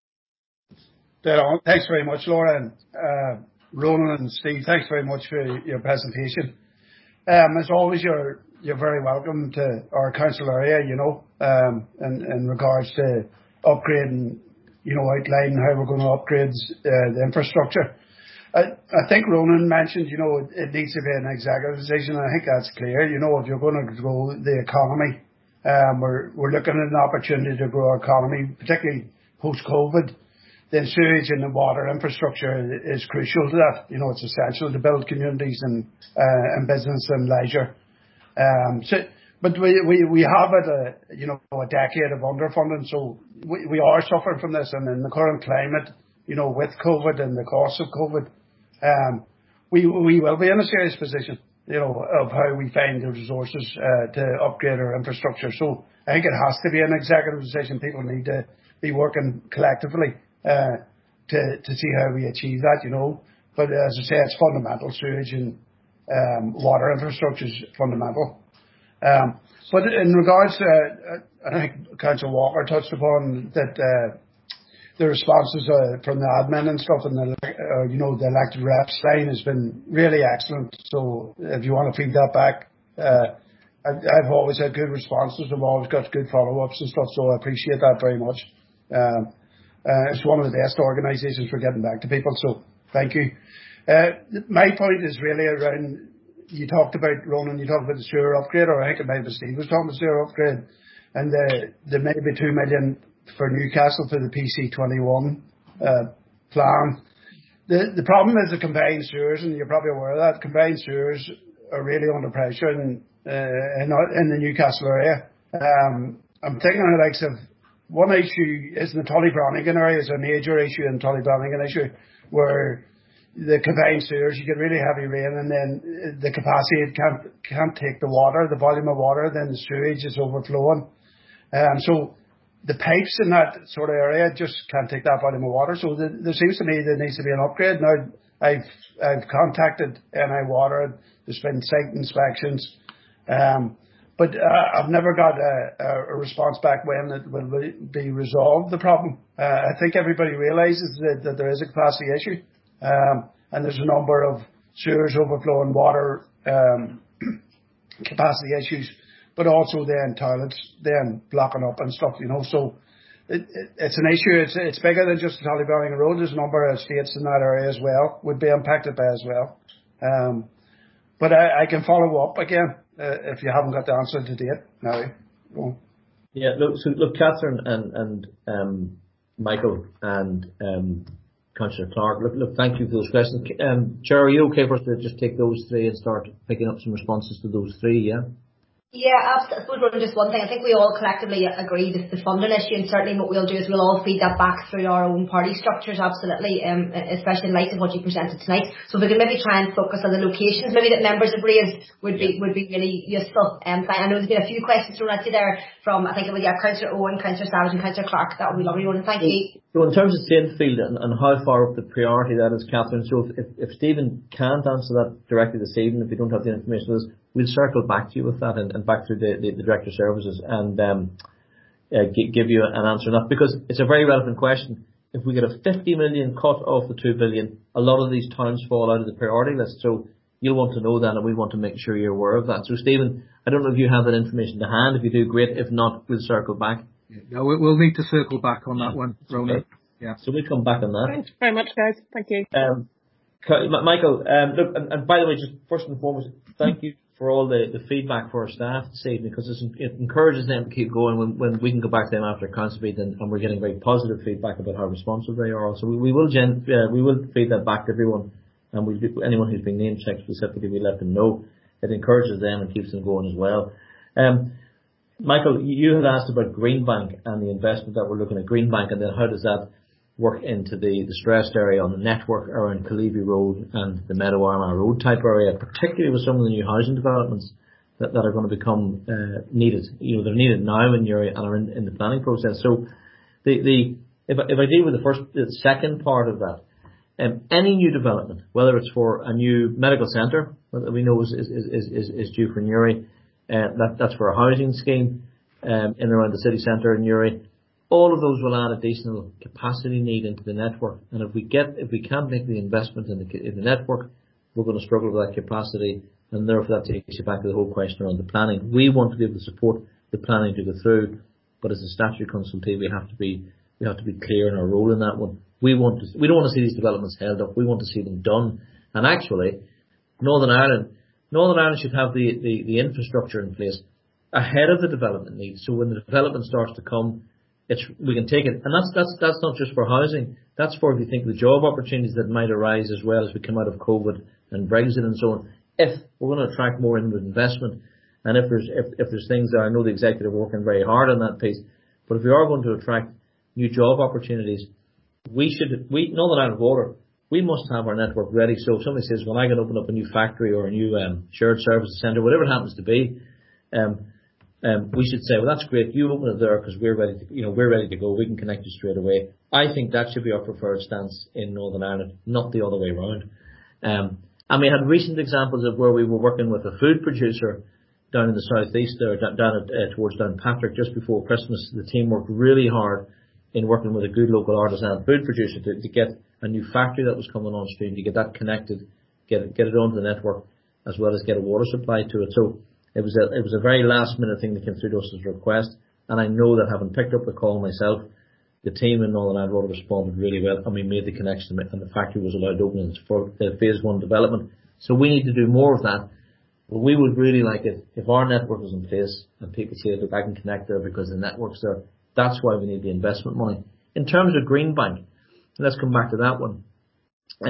Speaker 9: Thanks very much, Laura, and Ronan and Steve, thanks very much for your presentation. As always, you're very welcome to our council area, you know, in regards to upgrading, you know, outlining how we're going to upgrade the infrastructure. I think Ronan mentioned, you know, it needs to be an executive decision. I think that's clear. You know, if you're going to grow the economy, we're looking at an opportunity to grow our economy, particularly post-COVID. Then sewage and the water infrastructure is crucial to that. You know, it's essential to build communities and business and leisure. But we have a decade of underfunding, so we are suffering from this. And in the current climate, you know, with COVID and the cost of COVID, we will be in a serious position, you know, of how we find the resources to upgrade our infrastructure. So I think it has to be an executive decision. People need to be working collectively to see how we achieve that, you know. But as I say, it's fundamental. Sewage and water infrastructure is fundamental. But in regards to, I think Councillor Walker touched upon that the responses from the admin and stuff, and the elected reps line has been really excellent. So if you want to feed that back, I've always had good responses. I've always got good follow-ups and stuff, so I appreciate that very much. It's one of the best organisations for getting back to people, so thank you. My point is really around, you talked about, Ronan, you talked about the sewer upgrade, or I think it might be Steve was talking about the sewer upgrade, and there may be 2 million for Newcastle for the PC21 plan. The problem is the combined sewers, and you're probably aware of that. Combined sewers are really under pressure in the Newcastle area. I'm thinking of the likes of one issue is in the Tullybrannigan area is a major issue in Tullybrannigan issue where the combined sewers, you get really heavy rain and then the capacity can't take the water, the volume of water, then the sewage is overflowing. So the pipes in that sort of area just can't take that volume of water. So there seems to me there needs to be an upgrade. Now, I've contacted NI Water. There's been site inspections. But I've never got a response back when it will be resolved, the problem. I think everybody realises that there is a capacity issue. And there's a number of sewers overflowing water capacity issues, but also then toilets then blocking up and stuff, So it's an issue. It's bigger than just the Tullybrannigan Road. There's a number of estates in that area as well, would be impacted by as well. But I can follow up again if you haven't got the answer to date now.
Speaker 3: Yeah, look, Catherine and Michael and Councillor Clark, look, thank you for those questions. Chair, are you okay for us to just take those three and start picking up some responses to those three, yeah?
Speaker 1: Yeah, absolutely. I suppose just one thing. I think we all collectively agree that the funding issue, and certainly what we'll do is we'll all feed that back through our own party structures, absolutely, especially in light of what you presented tonight. So if we can maybe try and focus on the locations maybe that members have raised would be really useful. I know there's been a few questions thrown at you there from, I think it was Councillor Owen, Councillor Savage and Councillor Clark. That would be lovely, Ronan. Thank you.
Speaker 3: So in terms of Saintfield and how far up the priority that is, Catherine, so if Stephen can't answer that directly this evening, if you don't have the information with us, we'll circle back to you with that and back through the Director of Services and give you an answer on that, because it's a very relevant question. If we get a 50 million cut off the 2 billion, a lot of these towns fall out of the priority list. So you'll want to know that, and we want to make sure you're aware of that. So Stephen, I don't know if you have that information to hand. If you do, great. If not, we'll circle back.
Speaker 4: Yeah, we'll need to circle back on that one, Ronan.
Speaker 3: Okay. Yeah. So we'll come back on that.
Speaker 7: Thanks very much, guys. Thank you.
Speaker 3: Michael, look, and by the way, just first and foremost, thank you for all the feedback for our staff this evening, because it encourages them to keep going when we can go back to them after council meeting and we're getting very positive feedback about how responsive they are. So we will feed that back to everyone, and we'll do, anyone who's been name checked specifically, we let them know. It encourages them and keeps them going as well. Michael, you had asked about Greenbank and the investment that we're looking at Greenbank, and then how does that work into the stressed area on the network around Caleavey Road and the Meadow Armagh Road type area, particularly with some of the new housing developments that are going to become needed. They're needed now in Uri and are in the planning process. So if I deal with the second part of that, any new development, whether it's for a new medical centre that we know is due for Newry, that's for a housing scheme in and around the city centre in Newry. All of those will add additional capacity need into the network, and if we can't make the investment in the network, we're going to struggle with that capacity, and therefore that takes you back to the whole question around the planning. We want to be able to support the planning to go through, but as a statutory consultee, we have to be clear in our role in that one. We don't want to see these developments held up. We want to see them done, and actually, Northern Ireland should have the infrastructure in place ahead of the development needs. So when the development starts to come, we can take it, and that's not just for housing. That's for, if you think, the job opportunities that might arise as well as we come out of COVID and Brexit and so on. If we're going to attract more inward investment, and if there's things that I know the executive are working very hard on that piece, but if we are going to attract new job opportunities, Northern Ireland Water, we must have our network ready. So if somebody says, well, I can open up a new factory or a new shared services centre, whatever it happens to be, we should say, well, that's great. You open it there because we're ready to go. We can connect you straight away. I think that should be our preferred stance in Northern Ireland, not the other way around. And we had recent examples of where we were working with a food producer down in the southeast there, towards Downpatrick just before Christmas. The team worked really hard in working with a good local artisan food producer to get a new factory that was coming on stream, to get that connected, get it onto the network, as well as get a water supply to it. So it was a very last minute thing that came through to us as a request, and I know that having picked up the call myself, the team in Northern Ireland Water responded really well, and we made the connection, and the factory was allowed to open for the phase 1 development. So we need to do more of that. But we would really like it if our network was in place and people say, look, I can connect there because the network's there. That's why we need the investment money. In terms of Greenbank, let's come back to that one.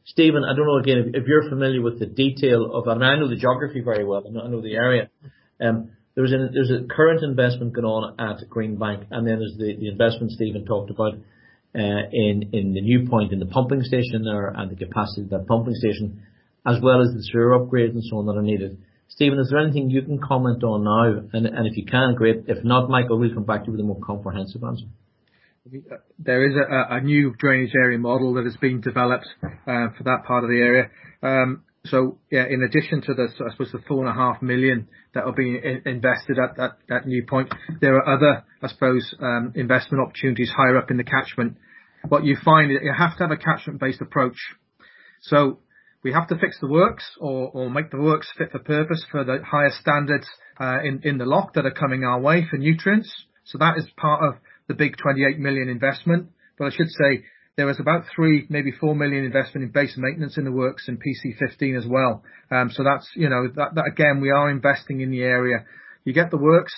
Speaker 3: Stephen, I don't know again if you're familiar with the detail of that. I mean, I know the geography very well. I know the area. There's a current investment going on at Greenbank, and then there's the investment Stephen talked about in the new point in the pumping station there and the capacity of that pumping station, as well as the sewer upgrades and so on that are needed. Stephen, is there anything you can comment on now? And if you can, great. If not, Michael, we'll come back to you with a more comprehensive answer.
Speaker 4: There is a new drainage area model that has been developed for that part of the area. So yeah, in addition to the, I suppose, the 4.5 million that will be invested at that new point, there are other, I suppose, investment opportunities higher up in the catchment. What you find is you have to have a catchment-based approach. So we have to fix the works or make the works fit for purpose for the higher standards in the lock that are coming our way for nutrients. So that is part of the big 28 million investment. But I should say there was about 3, maybe 4 million investment in base maintenance in the works in PC15 as well. So that's, that again, we are investing in the area. You get the works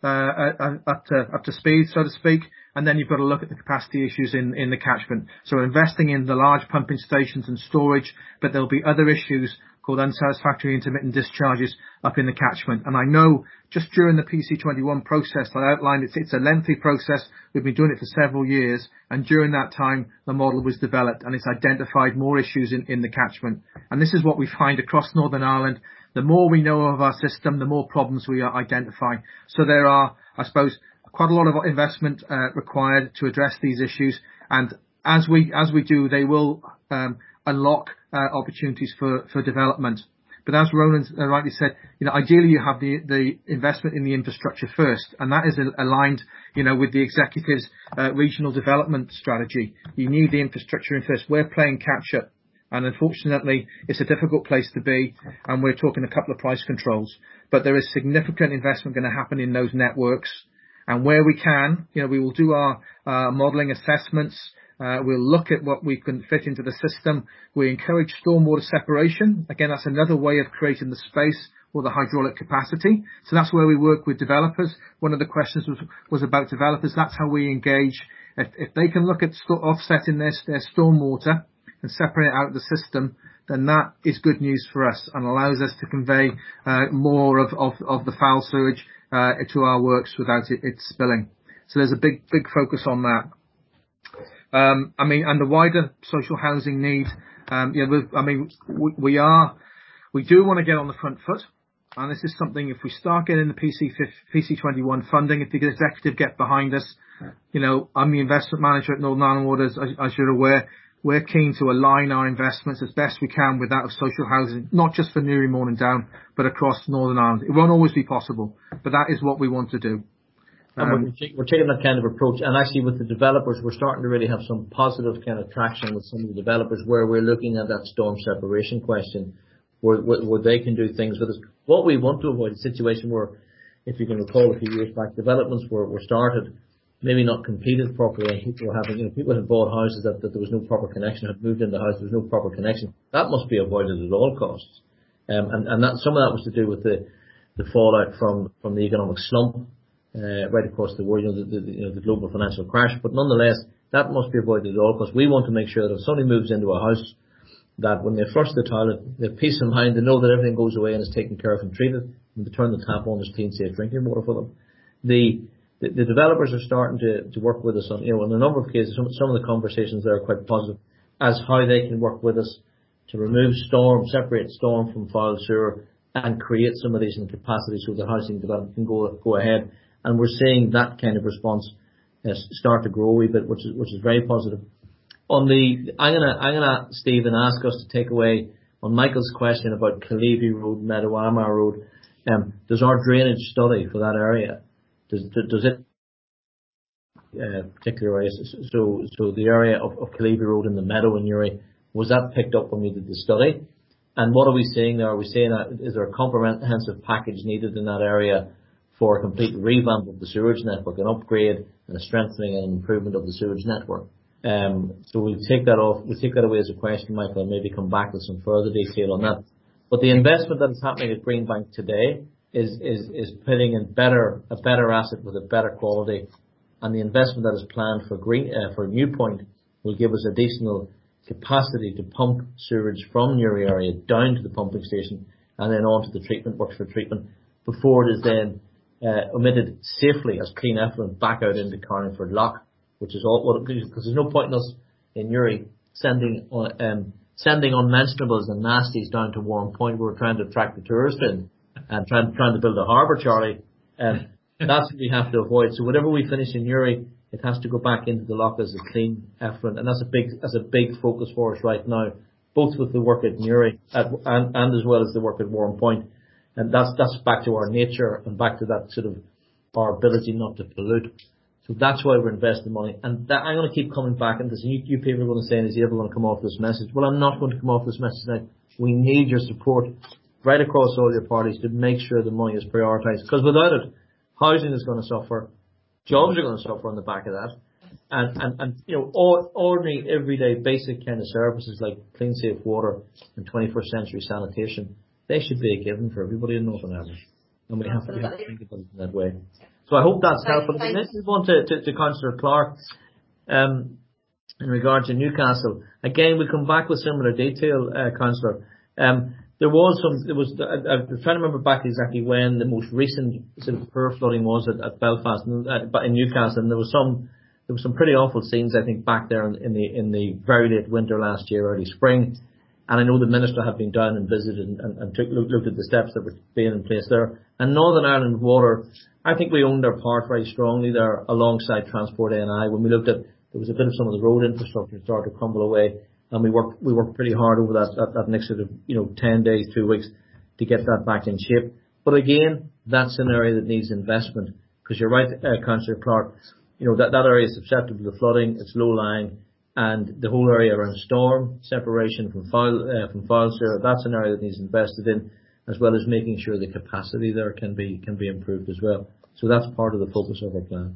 Speaker 4: up to speed, so to speak, and then you've got to look at the capacity issues in the catchment. So we're investing in the large pumping stations and storage, but there'll be other issues called unsatisfactory intermittent discharges up in the catchment. And I know just during the PC21 process I outlined, it's a lengthy process. We've been doing it for several years, and during that time the model was developed and it's identified more issues in the catchment. And this is what we find across Northern Ireland. The more we know of our system, the more problems we identify. So there are, I suppose, quite a lot of investment required to address these issues. And as we do, they will unlock opportunities for development. But as Ronan rightly said, ideally you have the investment in the infrastructure first, and that is aligned, with the executive's regional development strategy. You need the infrastructure in first. We're playing catch up, and unfortunately, it's a difficult place to be, and we're talking a couple of price controls. But there is significant investment going to happen in those networks, and where we can, we will do our modelling assessments. We'll look at what we can fit into the system. We encourage stormwater separation. Again, that's another way of creating the space or the hydraulic capacity. So that's where we work with developers. One of the questions was about developers. That's how we engage. If they can look at offsetting their stormwater and separate it out of the system, then that is good news for us and allows us to convey more of the foul sewage to our works without it spilling. So there's a big focus on that. And the wider social housing need, we do want to get on the front foot. And this is something, if we start getting the PC21 funding, if the executive get behind us, I'm the investment manager at Northern Ireland Water, as you're aware. We're keen to align our investments as best we can with that of social housing, not just for Newry, Mourne and Down, but across Northern Ireland. It won't always be possible, but that is what we want to do.
Speaker 3: And we're taking that kind of approach, and actually with the developers, we're starting to really have some positive kind of traction with some of the developers where we're looking at that storm separation question, where they can do things with us. What we want to avoid is a situation where, if you can recall a few years back, developments were started, maybe not completed properly, and people were having, people had bought houses that there was no proper connection, had moved into the house, there was no proper connection. That must be avoided at all costs. And that some of that was to do with the fallout from the economic slump. Right across the world, the global financial crash. But nonetheless, that must be avoided at all, because we want to make sure that if somebody moves into a house, that when they flush the toilet, they have peace of mind, they know that everything goes away and is taken care of and treated, and they turn the tap on, there's clean, safe drinking water for them. The developers are starting to work with us on, in a number of cases, some of the conversations there are quite positive as how they can work with us to remove separate storm from foul sewer, and create some of these in capacity so the housing development can go ahead. And we're seeing that kind of response start to grow a wee bit, which is very positive. I'm gonna Stephen ask us to take away on Michael's question about Callevy Road, Meadow Armagh Road. Does our drainage study for that area does it particular areas? So the area of Callevy Road in the Meadow in Newry, was that picked up when we did the study? And what are we seeing there? Are we saying that is there a comprehensive package needed in that area for a complete revamp of the sewage network, an upgrade and a strengthening and improvement of the sewage network? So we'll take that away as a question, Michael, and maybe come back with some further detail on that. But the investment that is happening at Greenbank today is putting in a better asset with a better quality, and the investment that is planned for New Point will give us additional capacity to pump sewage from Newry area down to the pumping station and then on to the treatment works for treatment before it is then omitted safely as clean effluent back out into Carlingford Lough, which is all what, because there's no point in us in Newry sending unmentionables and nasties down to Warren Point where we're trying to attract the tourists in and trying to build a harbour, Charlie. That's what we have to avoid. So whatever we finish in Newry, it has to go back into the loch as a clean effluent, and that's a big focus for us right now, both with the work at Newry and as well as the work at Warren Point. And that's back to our nature and back to that sort of our ability not to pollute. So that's why we're investing money. And that, I'm going to keep coming back into this. And you people are going to say, is he ever going to come off this message? Well, I'm not going to come off this message now. We need your support right across all your parties to make sure the money is prioritised. Because without it, housing is going to suffer. Jobs are going to suffer on the back of that. And you know, ordinary, everyday, basic kind of services like clean, safe water and 21st century sanitation, they should be a given for everybody in Northern Ireland. And we have to think about it in that way. So I hope that's helpful. Let's move on to Councillor Clark. In regard to Newcastle, again, we'll come back with similar detail, Councillor. I'm trying to remember back exactly when the most recent sort of poor flooding was at Belfast, but in Newcastle, and there was some pretty awful scenes, I think, back there in the very late winter last year, early spring. And I know the Minister had been down and visited and looked at the steps that were being in place there. And Northern Ireland Water, I think we owned our part very strongly there alongside Transport NI. When we looked at, there was a bit of some of the road infrastructure started to crumble away, and we worked pretty hard over that next sort of 10 days, 2 weeks to get that back in shape. But again, that's an area that needs investment, because you're right, Councillor Clark. That area is susceptible to flooding. It's low lying. And the whole area around storm separation from foul sewer, that's an area that needs invested in, as well as making sure the capacity there can be improved as well. So that's part of the focus of our plan.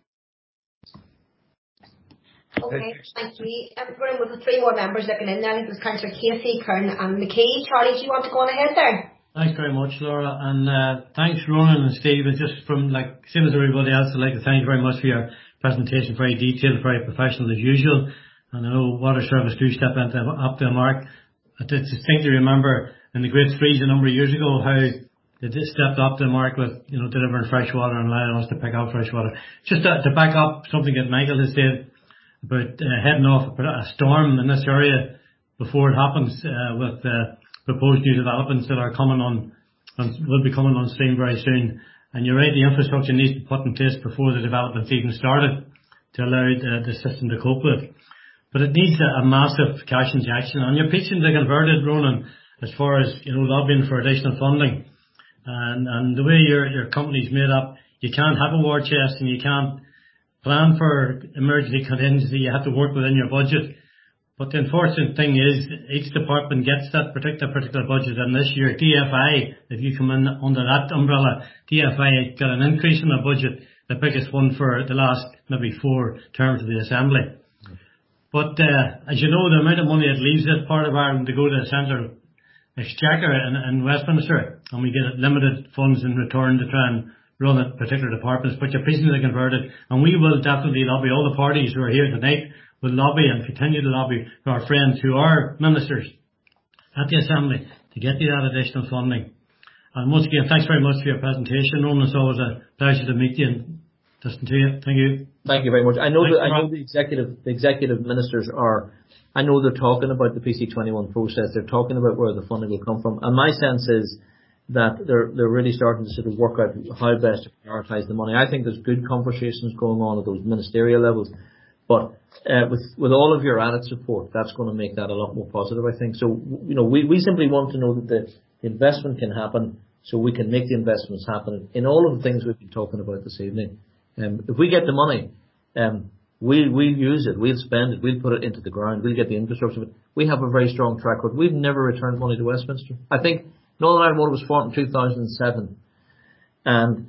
Speaker 1: Okay, thank you. We're in with the three more members looking in there. I think it was Councillor Casey, Kern and McKee. Charlie, do you want to go on ahead there?
Speaker 10: Thanks very much, Laura, and thanks Ronan and Steve. And just from same as everybody else, I'd like to thank you very much for your presentation, very detailed, very professional as usual. And I know Water Service do step up to the mark. I distinctly remember in the Great Freeze a number of years ago how they just stepped up to the mark with delivering fresh water and allowing us to pick up fresh water. Just to back up something that Michael has said about heading off a storm in this area before it happens with proposed new developments that are will be coming on stream very soon. And you're right, the infrastructure needs to be put in place before the development's even started to allow the system to cope with. But it needs a massive cash injection. And you're pitching the converted, Ronan, as far as lobbying for additional funding. And the way your company's made up, you can't have a war chest and you can't plan for emergency contingency. You have to work within your budget. But the unfortunate thing is, each department gets that particular budget, and this year DFI, if you come in under that umbrella, DFI got an increase in the budget, the biggest one for the last maybe 4 terms of the Assembly. But as you know, the amount of money that leaves this part of Ireland to go to the central exchequer in Westminster, and we get limited funds in return to try and run at particular departments. But you're preaching the converted, and we will definitely lobby. All the parties who are here tonight will lobby and continue to lobby for our friends who are ministers at the Assembly to get you that additional funding. And once again, thanks very much for your presentation, Ronan. It's always a pleasure to meet you and listen to you. Thank you.
Speaker 3: Thank you very much. I know the executive ministers I know they're talking about the PC21 process. They're talking about where the funding will come from. And my sense is that they're really starting to sort of work out how best to prioritise the money. I think there's good conversations going on at those ministerial levels. But with all of your added support, that's going to make that a lot more positive, I think. So, we simply want to know that the investment can happen so we can make the investments happen in all of the things we've been talking about this evening. If we get the money, we'll use it, we'll spend it, we'll put it into the ground, we'll get the infrastructure. We have a very strong track record. We've never returned money to Westminster. I think Northern Ireland Water was formed in 2007. And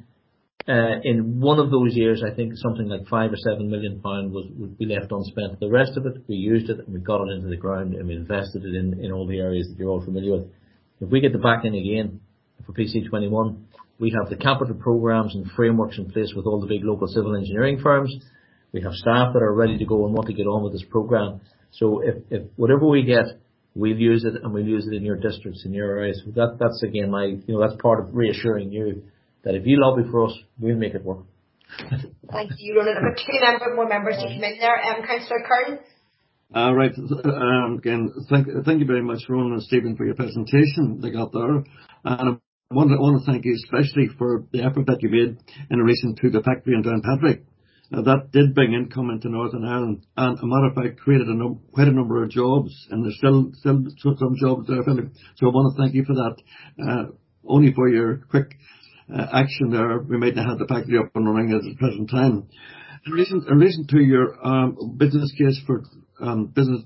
Speaker 3: in one of those years, I think something like £5 or £7 million would be left unspent. The rest of it, we used it and we got it into the ground and we invested it in all the areas that you're all familiar with. If we get the backing again for PC21, we have the capital programs and frameworks in place with all the big local civil engineering firms. We have staff that are ready to go and want to get on with this program. So if whatever we get, we'll use it, and we'll use it in your districts, in your areas. So that's again that's part of reassuring you that if you lobby for us, we'll make it work.
Speaker 1: Thank you, Ronan. I've got two more members to come in there. Councillor Kern.
Speaker 11: Right. Again, thank you very much, Ronan and Stephen, for your presentation they got there. And I want to thank you especially for the effort that you made in relation to the factory in Downpatrick. That did bring income into Northern Ireland, and a matter of fact created quite a number of jobs, and there's still some jobs there. So I want to thank you for that. Only for your quick action there, we might not have the factory up and running at the present time. In relation to your business case for business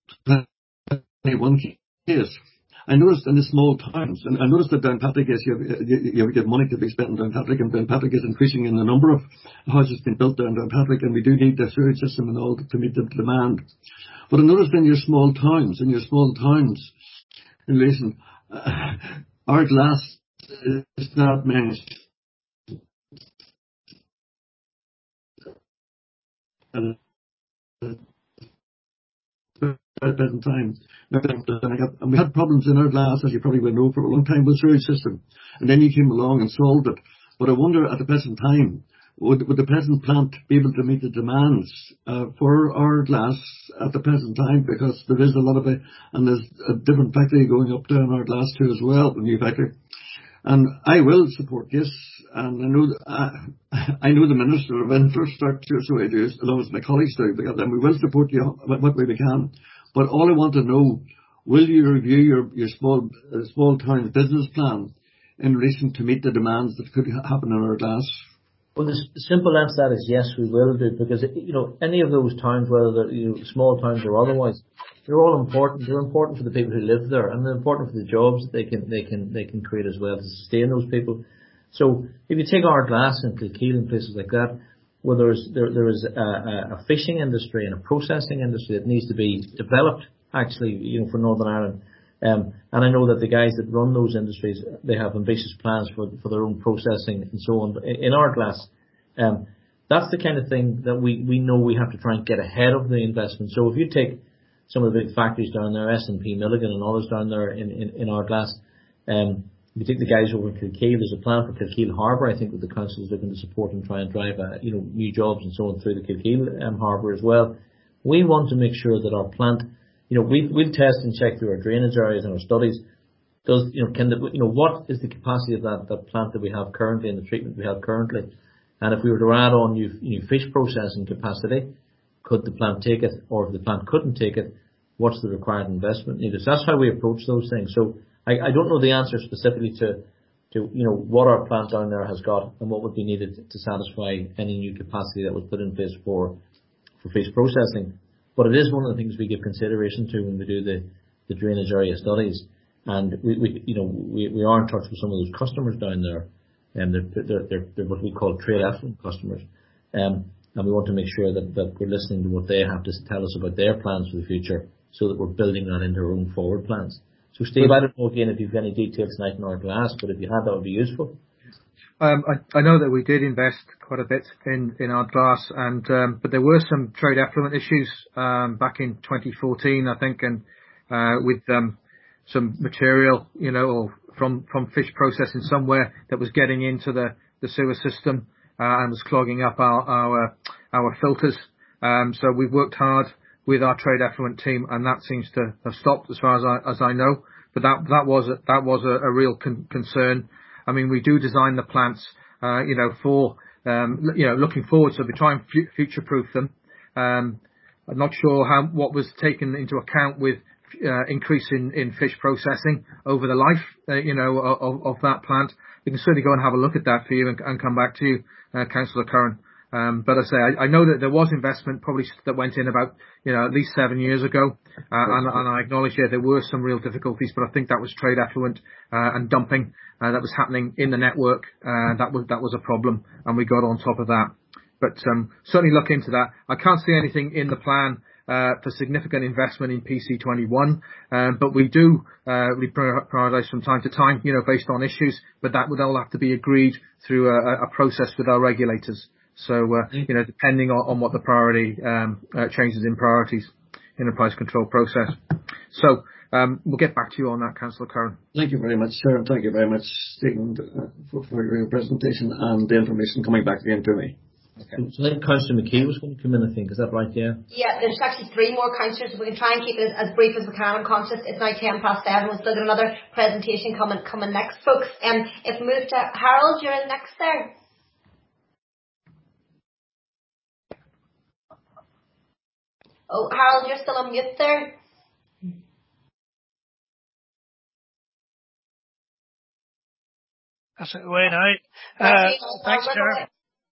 Speaker 11: 21 case, I noticed in the small towns, and I noticed that Downpatrick is you have money to be spent in Downpatrick, and Downpatrick is increasing in the number of houses being built down Downpatrick, and we do need the sewage system and all to meet the demand. But I noticed in your small towns, in relation, our glass is not managed. At present time. And we had problems in our glass, as you probably will know, for a long time with the sewage system. And then you came along and solved it. But I wonder at the present time, would the present plant be able to meet the demands for our glass at the present time? Because there is a lot of it, and there's a different factory going up down our glass too as well, the new factory. And I will support this, and I know the Minister of Infrastructure, so I do, along with my colleagues do, and we will support you what way we can. But all I want to know, will you review your small town business plan in relation to meet the demands that could happen in our glass?
Speaker 3: Well, the simple answer to that is yes, we will do, because any of those towns, whether they're small towns or otherwise, they're all important. They're important for the people who live there, and they're important for the jobs that they can create as well to sustain those people. So if you take our glass in Kilkeel and places like that, where there is a fishing industry and a processing industry that needs to be developed actually, for Northern Ireland. And I know that the guys that run those industries, they have ambitious plans for their own processing and so on. In our glass, that's the kind of thing that we know we have to try and get ahead of the investment. So if you take some of the big factories down there, S&P Milligan and others down there in our glass, if you take the guys over in Kilkeel, there's a plan for Kilkeel Harbour. I think that the council is looking to support and try and drive new jobs and so on through the Kilkeel Harbour as well. We want to make sure that our plant, we'll test and check through our drainage areas and our studies. What is the capacity of that plant that we have currently and the treatment we have currently? And if we were to add on new fish processing capacity, could the plant take it? Or if the plant couldn't take it, what's the required investment needed? So that's how we approach those things. So I don't know the answer specifically to what our plant down there has got and what would be needed to satisfy any new capacity that was put in place for fish processing. But it is one of the things we give consideration to when we do the drainage area studies. And we are in touch with some of those customers down there, and they're what we call trade effluent customers. And we want to make sure that we're listening to what they have to tell us about their plans for the future, so that we're building that into our own forward plans. So Steve, I don't know again if you've any details tonight in our glass, but if you had, that would be useful.
Speaker 4: I know that we did invest quite a bit in our glass, and but there were some trade effluent issues back in 2014, I think, and with some material, or from fish processing somewhere that was getting into the sewer system and was clogging up our filters. So we've worked hard with our trade effluent team, and that seems to have stopped as far as I know. But that was a real concern. I mean, we do design the plants, for looking forward, so we try and future-proof them. I'm not sure what was taken into account with increase in fish processing over the life, of that plant. We can certainly go and have a look at that for you and come back to you, Councillor Curran. But I know that there was investment probably that went in about, at least 7 years ago. And I acknowledge, there were some real difficulties, but I think that was trade effluent, and dumping, that was happening in the network. That was a problem, and we got on top of that. But, certainly look into that. I can't see anything in the plan, for significant investment in PC21. But we do, prioritise from time to time, based on issues, but that would all have to be agreed through a process with our regulators. So, depending on what the priority, changes in priorities. in a price control process. So we'll get back to you on that, Councillor Curran.
Speaker 11: Thank you very much, sir, and thank you very much, Stephen, for your presentation and the information coming back again to me.
Speaker 3: Okay. So I think Councillor McKee was going to come in, I think. Is that right, yeah? Yeah,
Speaker 1: there's actually 3 more councillors. We can try and keep it as brief as we can. I'm conscious it's now 7:10. We'll still get another presentation coming next, folks. If we move to Harold, you're in next there. Oh, Harold, you're still on mute there.
Speaker 12: That's it, way now. Thanks, Chair.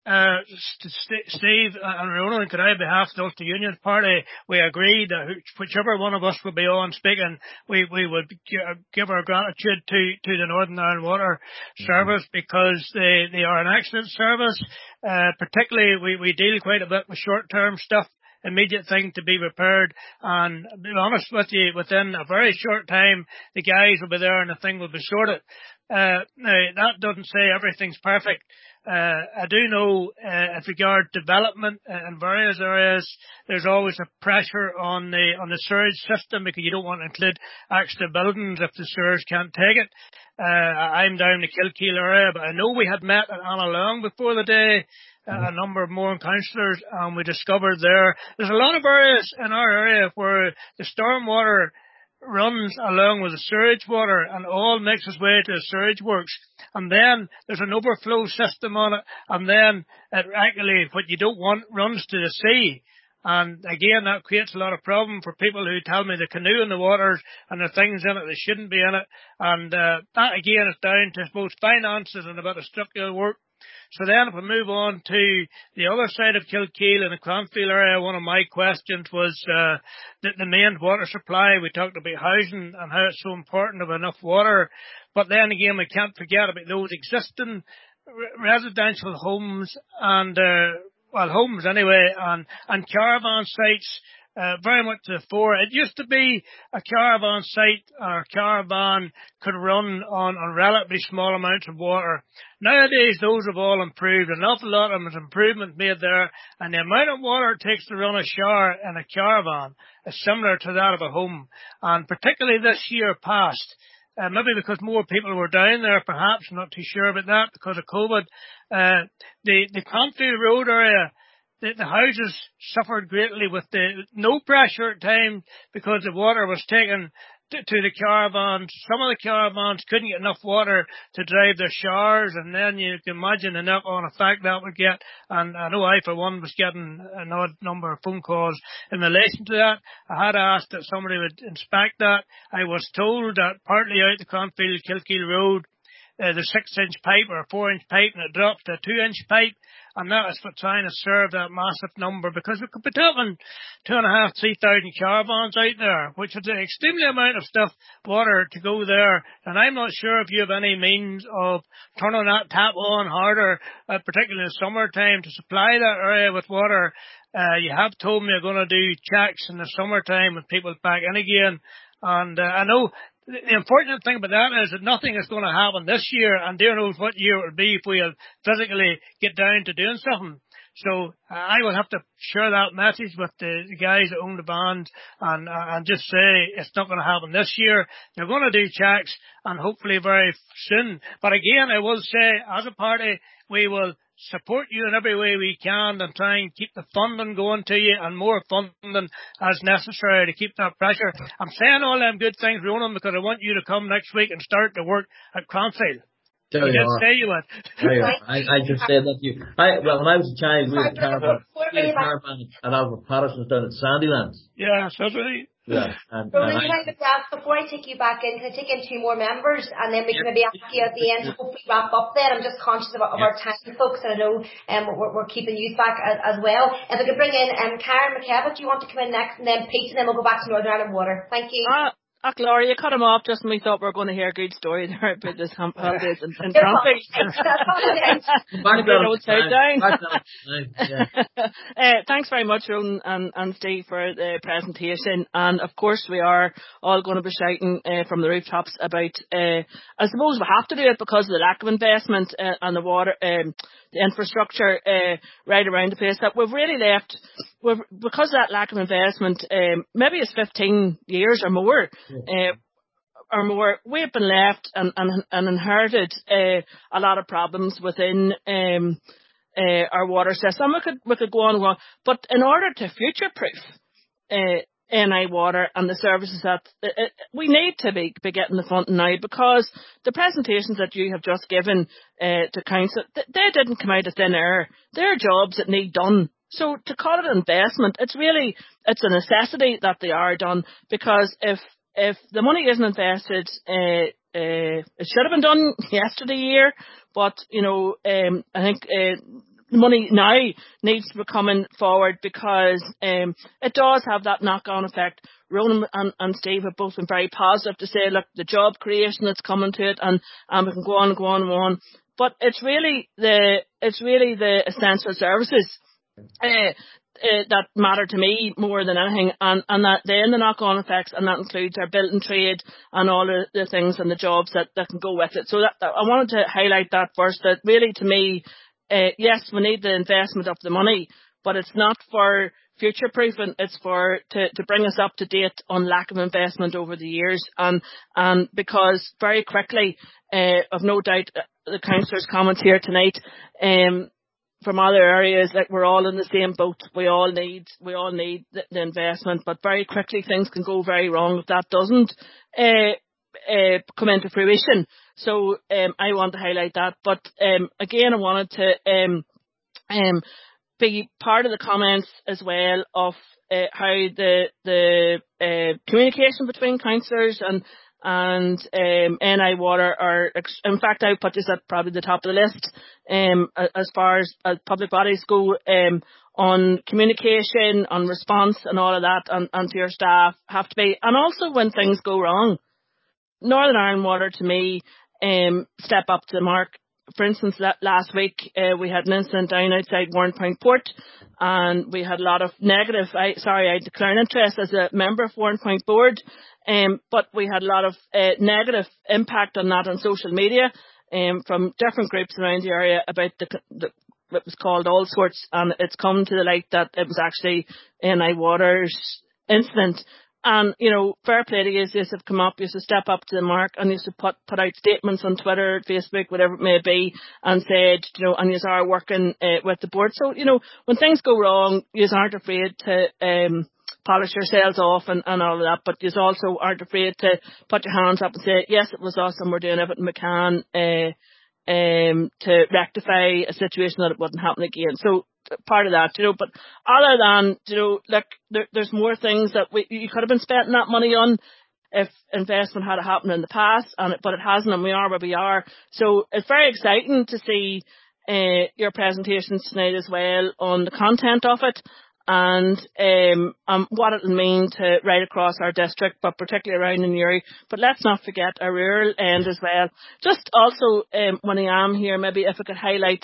Speaker 12: Steve and Ronan, could I, on behalf of the Ulster Union Party, we agreed that whichever one of us would be on speaking, we would give our gratitude to the Northern Ireland Water Service, because they are an excellent service. Particularly, we deal quite a bit with short-term stuff, immediate thing to be repaired, and to be honest with you, within a very short time, the guys will be there and the thing will be sorted. Now, that doesn't say everything's perfect. I do know, as regard development in various areas, there's always a pressure on the sewage system, because you don't want to include extra buildings if the sewers can't take it. I'm down the Kilkeel area, but I know we had met at Annalong before the day, a number of more councillors, and we discovered there's a lot of areas in our area where the stormwater runs along with the sewage water and all makes its way to the sewage works, and then there's an overflow system on it, and then it actually, what you don't want, runs to the sea. And again, that creates a lot of problem for people who tell me they canoe in the waters and there are things in it that shouldn't be in it, and that again is down to both finances and a bit of structural work. So then if we move on to the other side of Kilkeel in the Cronfield area, one of my questions was the main water supply. We talked about housing and how it's so important to have enough water. But then again, we can't forget about those existing residential homes and, homes anyway, and caravan sites. Very much to the fore. It used to be a caravan site, or a caravan could run on relatively small amounts of water. Nowadays, those have all improved. An awful lot of improvement made there, and the amount of water it takes to run a shower in a caravan is similar to that of a home. And particularly this year past, maybe because more people were down there, perhaps, I'm not too sure about that, because of COVID, the Cronfield Road area, the houses suffered greatly with the no pressure at times, because the water was taken to the caravans. Some of the caravans couldn't get enough water to drive their showers, and then you can imagine the knock-on effect that would get. And I know I, for one, was getting an odd number of phone calls in relation to that. I had asked that somebody would inspect that. I was told that partly out the Cronfield Kilkeel Road, the 6-inch pipe or a 4-inch pipe, and it drops to a 2-inch pipe, and that is for trying to serve that massive number, because we could be talking 2,500 to 3,000 caravans out there, which is an extremely amount of water to go there. And I'm not sure if you have any means of turning that tap on harder, particularly in the summertime, to supply that area with water. You have told me you're going to do checks in the summertime with people back in again, and I know the unfortunate thing about that is that nothing is going to happen this year, and dear knows what year it will be if we physically get down to doing something. So I will have to share that message with the guys that own the bands and just say it's not going to happen this year. They're going to do checks, and hopefully very soon. But again, I will say, as a party, we will support you in every way we can and try and keep the funding going to you, and more funding as necessary to keep that pressure. I'm saying all them good things, Ronan, because I want you to come next week and start to work at Cronfield.
Speaker 3: There you
Speaker 12: did say you would.
Speaker 3: There you are. I just said that to you. When I was a child, we had a caravan at Albert Patterson's down at Sandylands.
Speaker 12: Yeah, that's right.
Speaker 3: Yeah.
Speaker 1: Ronan, can I just ask, before I take you back in, can I take in 2 more members, and then we can maybe ask you at the end to hopefully wrap up then? I'm just conscious of our time, folks, and I know we're keeping you back as well. If I could bring in Karen McKevitt, do you want to come in next, and then Pete, and then we'll go back to Northern Ireland Water. Thank you.
Speaker 13: Gloria, you cut him off just when we thought we were going to hear a good story there about this holidays in Cronfield. Thanks very much, Ronan and Steve, for the presentation. And of course, we are all going to be shouting from the rooftops about, I suppose we have to do it because of the lack of investment and the water, infrastructure right around the place, that we've really left, because of that lack of investment, maybe it's 15 years or more, we've been left and inherited a lot of problems within our water system. We could go on and go on, but in order to future-proof NI Water and the services that we need to be getting the funding now, because the presentations that you have just given to council, they didn't come out of thin air. They're jobs that need done. So to call it investment, it's a necessity that they are done, because if the money isn't invested, it should have been done yesterday year, but I think the money now needs to be coming forward, because it does have that knock-on effect. Ronan and Steve have both been very positive to say, look, the job creation that's coming to it, and we can go on and go on and on. But it's really the essential services that matter to me more than anything, and that then the knock-on effects, and that includes our building trade and all the things and the jobs that can go with it. So that I wanted to highlight that first, that really to me, yes, we need the investment of the money, but it's not for future-proofing. It's to bring us up to date on lack of investment over the years, and because very quickly, I've no doubt the councillors' comments here tonight, from other areas, like we're all in the same boat. We all need the investment, but very quickly things can go very wrong if that doesn't come into fruition. So I want to highlight that. But again, I wanted to be part of the comments as well of how the communication between councillors and NI Water are, in fact, I would put this at probably the top of the list as far as public bodies go, on communication, on response and all of that, and to your staff have to be, and also when things go wrong. Northern Ireland Water, to me, step up to the mark. For instance, last week we had an incident down outside Warrenpoint Port, and we had a lot of negative. I declare an interest as a member of Warrenpoint Board, but we had a lot of negative impact on that on social media from different groups around the area about it was called all sorts, and it's come to the light that it was actually NI Water's incident. And, fair play to you, have come up, used to step up to the mark, and used to put out statements on Twitter, Facebook, whatever it may be, and said, and yous are working with the board. So, when things go wrong, yous aren't afraid to polish yourselves off and all of that, but yous also aren't afraid to put your hands up and say, yes, it was us, and we're doing everything we can to rectify a situation that it wouldn't happen again. So, part of that, but other than, look, there's more things that you could have been spending that money on if investment had happened in the past, but it hasn't, and we are where we are. So it's very exciting to see your presentations tonight as well on the content of it, and what it'll mean to right across our district, but particularly around in Uri. But let's not forget our rural end as well. Just also, when I am here, maybe if I could highlight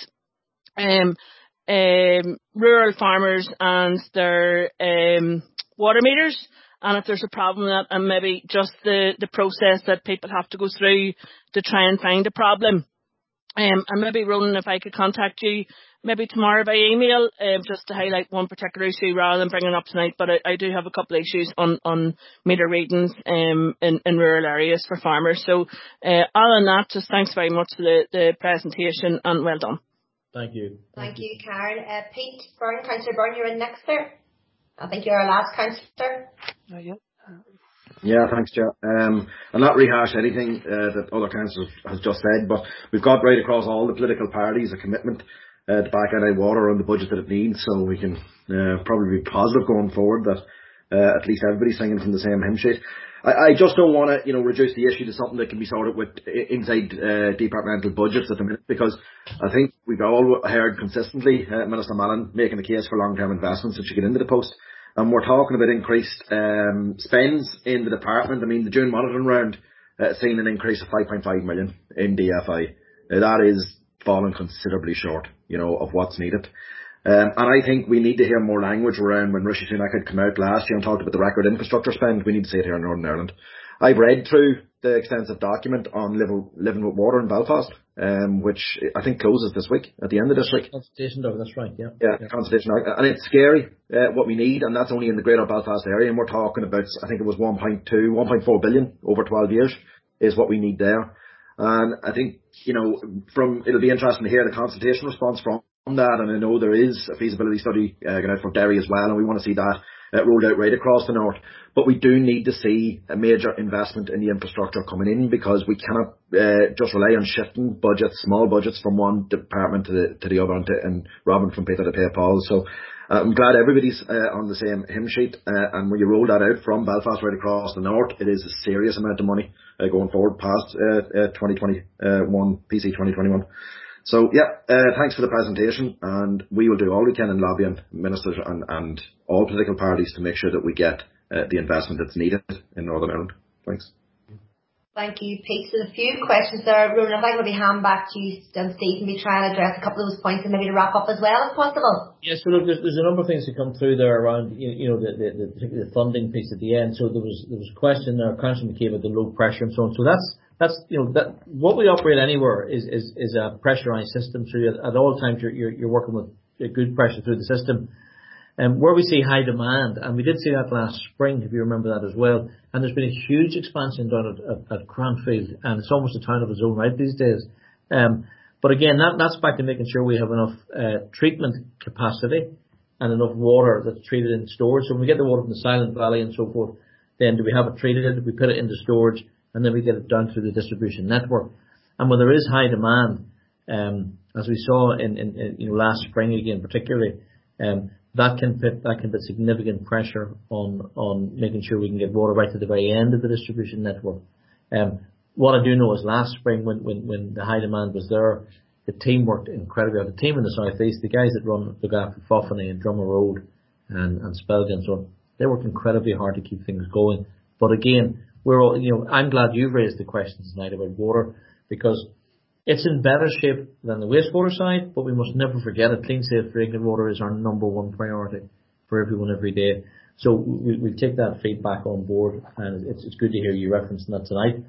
Speaker 13: rural farmers and their water meters, and if there's a problem with that, and maybe just the process that people have to go through to try and find a problem. And maybe, Ronan, if I could contact you maybe tomorrow by email, just to highlight one particular issue rather than bringing it up tonight, but I do have a couple of issues on meter readings in rural areas for farmers. So other than that, just thanks very much for the presentation, and well done.
Speaker 3: Thank you.
Speaker 1: Thank you, Karen. Pete Byrne, Councillor Byrne, you're in next there. I think you're our last councillor.
Speaker 14: Yeah, thanks, Chair. I'll not rehash anything that other councillors has just said, but we've got right across all the political parties a commitment to back NI Water on the budget that it needs, so we can probably be positive going forward that at least everybody's singing from the same hymn sheet. I just don't want to, reduce the issue to something that can be sorted with inside departmental budgets at the minute, because I think we've all heard consistently Minister Mallon making the case for long-term investments that should get into the post. And we're talking about increased spends in the department. I mean, the June monitoring round seen an increase of 5.5 million in DFI. That is falling considerably short, of what's needed. And I think we need to hear more language around when Rishi Sunak had come out last year and talked about the record infrastructure spend. We need to see it here in Northern Ireland. I've read through the extensive document on living with water in Belfast, which I think closes this week, at the end of this week.
Speaker 3: Consultation, that's right, yeah.
Speaker 14: Yeah, consultation. And it's scary, what we need, and that's only in the greater Belfast area, and we're talking about, I think it was 1.4 billion over 12 years is what we need there. And I think, it'll be interesting to hear the consultation response from that, and I know there is a feasibility study going out for Derry as well, and we want to see that rolled out right across the north. But we do need to see a major investment in the infrastructure coming in, because we cannot just rely on shifting budgets, small budgets from one department to the other, and robbing from Peter to pay Paul. So I'm glad everybody's on the same hymn sheet, and when you roll that out from Belfast right across the north, it is a serious amount of money going forward past 2021, PC 2021. So thanks for the presentation, and we will do all we can in lobbying ministers and all political parties to make sure that we get the investment that's needed in Northern Ireland. Thanks.
Speaker 1: Thank you, Pete. So a few questions there. Ronan, if I could maybe hand back to you and Steve, and we try and address a couple of those points and maybe to wrap up as well, if possible.
Speaker 3: Yes, so look, there's a number of things that come through there around, particularly the funding piece at the end. So there was a question there, Councillor McKee, about the low pressure and so on. So that's what we operate anywhere is a pressurized system. So at all times you're working with a good pressure through the system. Where we see high demand, and we did see that last spring, if you remember that as well, and there's been a huge expansion done at Cranfield, and it's almost a town of its own right these days. But again, that's back to making sure we have enough treatment capacity and enough water that's treated in storage. So when we get the water from the Silent Valley and so forth, then do we have it treated, we put it into storage, and then we get it down through the distribution network. And when there is high demand, as we saw in last spring again particularly, that can put significant pressure on making sure we can get water right to the very end of the distribution network. What I do know is last spring when the high demand was there, the team worked incredibly hard. The team in the South East, the guys that look after Foffany and Drummer Road and Spelga and so on, they worked incredibly hard to keep things going. But again, we're all, I'm glad you've raised the questions tonight about water, because it's in better shape than the wastewater side, but we must never forget it. Clean, safe drinking water is our number one priority for everyone every day. So we take that feedback on board, and it's good to hear you referencing that tonight.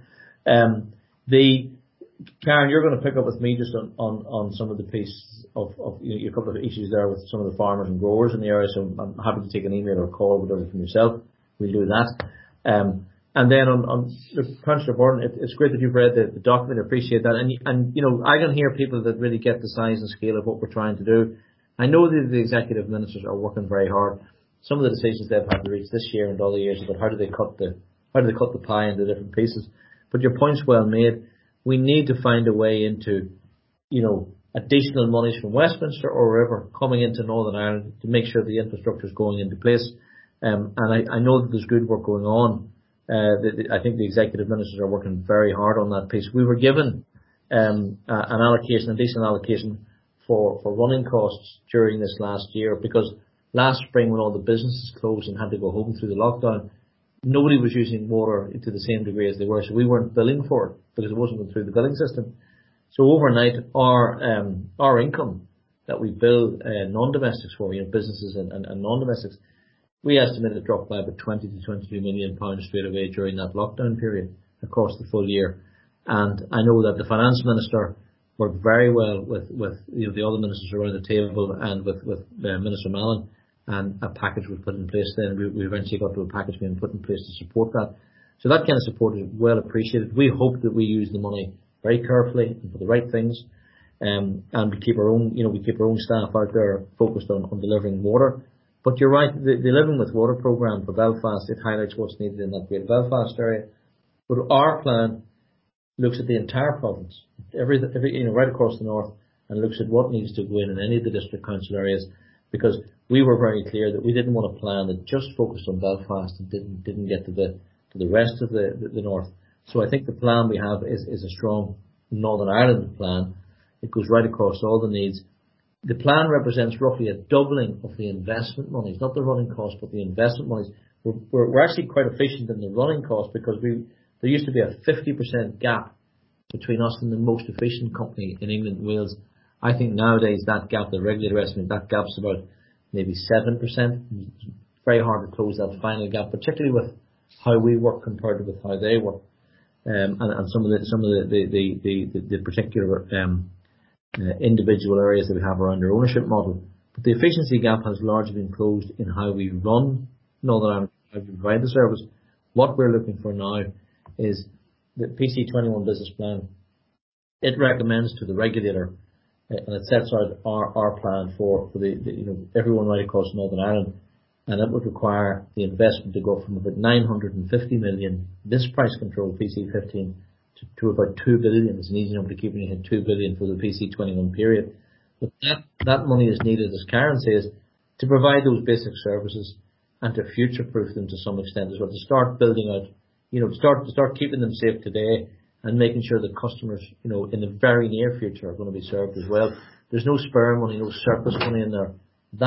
Speaker 3: Karen, you're going to pick up with me just on some of the pieces of a couple of issues there with some of the farmers and growers in the area. So I'm happy to take an email or call, whatever, from yourself. We'll do that. And then on Councillor Byrne, it's great that you've read the document. I appreciate that. And I can hear people that really get the size and scale of what we're trying to do. I know that the executive ministers are working very hard. Some of the decisions they've had to reach this year and all the years about how do they cut the pie into different pieces. But your point's well made. We need to find a way into, additional monies from Westminster or wherever coming into Northern Ireland to make sure the infrastructure is going into place. And I know that there's good work going on. I think the executive ministers are working very hard on that piece. We were given an allocation, a decent allocation for running costs during this last year, because last spring when all the businesses closed and had to go home through the lockdown, nobody was using water to the same degree as they were, so we weren't billing for it because it wasn't going through the billing system. So overnight, our income that we bill non-domestics for, businesses and non-domestics, we estimate it dropped by about 20 to 22 million pounds straight away during that lockdown period across the full year. And I know that the finance minister worked very well with the other ministers around the table and with Minister Mallon, and a package was put in place then. We eventually got to a package being put in place to support that. So that kind of support is well appreciated. We hope that we use the money very carefully and for the right things, and we keep our own staff out there focused on delivering water. But you're right, the Living with Water programme for Belfast, it highlights what's needed in that great Belfast area. But our plan looks at the entire province, every right across the north, and looks at what needs to go in any of the district council areas, because we were very clear that we didn't want a plan that just focused on Belfast and didn't get to the rest of the north. So I think the plan we have is a strong Northern Ireland plan. It goes right across all the needs. The plan represents roughly a doubling of the investment monies, not the running cost, but the investment monies. We're actually quite efficient in the running cost, because there used to be a 50% gap between us and the most efficient company in England and Wales. I think nowadays that gap, the regulator estimate, that gap's about maybe 7%. It's very hard to close that final gap, particularly with how we work compared with how they work, and some of the particular individual areas that we have around our ownership model. But the efficiency gap has largely been closed in how we run Northern Ireland, how we provide the service. What we're looking for now is the PC21 business plan. It recommends to the regulator, and it sets out our plan for the everyone right across Northern Ireland, and it would require the investment to go from about 950 million, this price control PC15, to about 2 billion. It's an easy number to keep in your head, 2 billion for the PC21 period. But that money is needed, as Karen says, to provide those basic services and to future-proof them to some extent as well, to start building out, to start keeping them safe today and making sure that customers, in the very near future are going to be served as well. There's no spare money, no surplus money in there.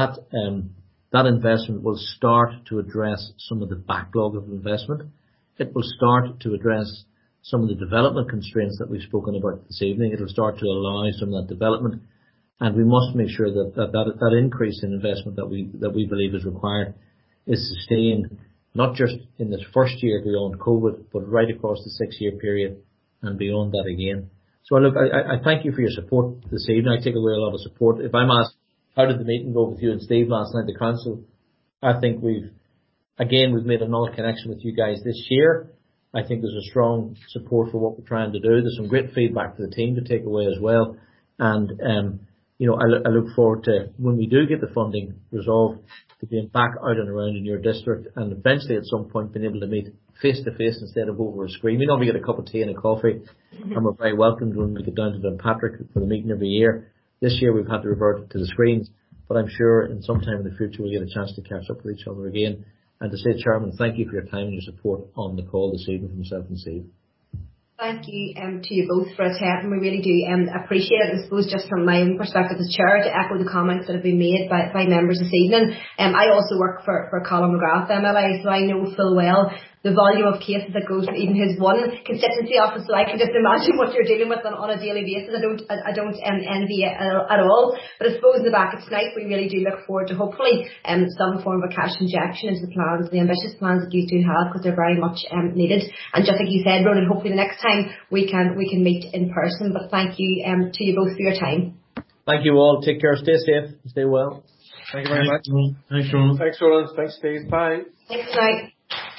Speaker 3: That investment will start to address some of the backlog of investment. It will start to address some of the development constraints that we've spoken about this evening. It will start to allow some of that development. And we must make sure that increase in investment that we believe is required is sustained, not just in this first year beyond COVID, but right across the 6-year period and beyond that again. So look, I thank you for your support this evening. I take away a lot of support. If I'm asked, how did the meeting go with you and Steve last night, the council? I think we've made another connection with you guys this year. I think there's a strong support for what we're trying to do. There's some great feedback for the team to take away as well. And, I look forward to, when we do get the funding resolved, to being back out and around in your district and eventually at some point being able to meet face to face instead of over a screen. We normally get a cup of tea and a coffee and we're very welcomed when we get down to Downpatrick for the meeting every year. This year we've had to revert to the screens, but I'm sure in some time in the future we'll get a chance to catch up with each other again. And to say, Chairman, thank you for your time and your support on the call this evening from myself and Steve.
Speaker 1: Thank you to you both for attending. We really do appreciate it. I suppose just from my own perspective as chair, to echo the comments that have been made by members this evening. I also work for Colin McGrath MLA, so I know full well the volume of cases that goes to even his one constituency office. So I can just imagine what you're dealing with on a daily basis. I don't envy it at all. But I suppose in the back of tonight, we really do look forward to hopefully some form of a cash injection into the plans, the ambitious plans that you do have, because they're very much needed. And just like you said, Ronan, hopefully the next time we can meet in person. But thank you to you both for your time.
Speaker 3: Thank you all. Take care. Stay safe. Stay well.
Speaker 6: Thank you very much.
Speaker 10: Thanks, Ronan.
Speaker 6: Thanks, Ronan. Thanks, Steve. Bye.
Speaker 1: Thanks, night.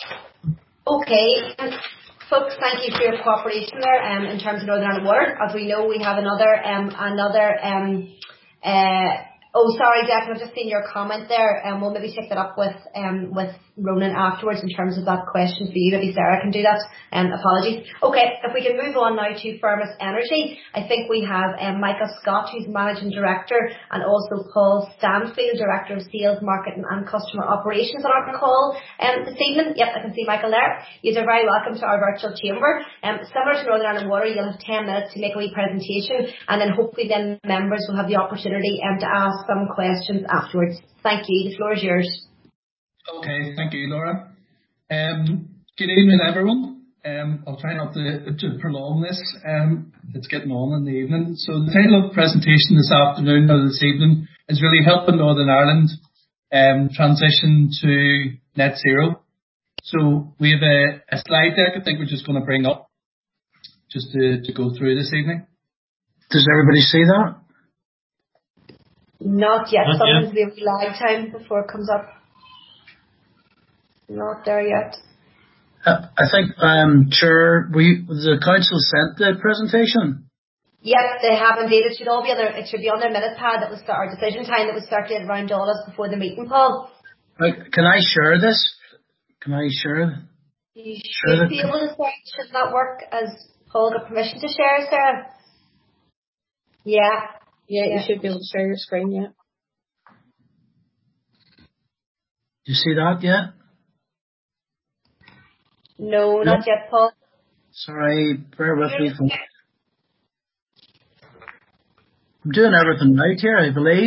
Speaker 1: Okay, folks, thank you for your cooperation there in terms of Northern Ireland Water. As we know, we have another oh, sorry, Declan, I've just seen your comment there, and we'll maybe take that up with Ronan afterwards in terms of that question for you. Maybe Sarah can do that. Apologies. Okay, if we can move on now to Firmus Energy. I think we have Michael Scott, who's Managing Director, and also Paul Stanfield, Director of Sales, Marketing and Customer Operations on our call this evening. Yep, I can see Michael there. You are very welcome to our virtual chamber. Similar to Northern Ireland Water, you'll have 10 minutes to make a wee presentation, and then hopefully then members will have the opportunity to ask some questions afterwards. Thank you. The floor is yours.
Speaker 15: Okay, thank you, Laura. Good evening, everyone. I'll try not to prolong this. It's getting on in the evening. So the title of the presentation this afternoon or this evening is really helping Northern Ireland transition to net zero. So we have a slide deck I think we're just going to bring up just to go through this evening. Does everybody see that?
Speaker 1: Not yet. Sometimes we have lag time before it comes up. Not there yet.
Speaker 15: I think, Chair, the council sent the presentation.
Speaker 1: Yep, they have indeed. It should all be on their. It should be on their minute pad that was our decision time that was circulated around all us before the meeting, Paul.
Speaker 15: Can I share this? Can I share?
Speaker 1: You should be able to share. Should that work? As Paul got permission to share, Sarah? Yeah.
Speaker 2: Yeah, you should be able to share your screen, yeah.
Speaker 15: You see that yet?
Speaker 1: No, not yet, Paul.
Speaker 15: Sorry, bear with me. I'm doing everything right here, I believe.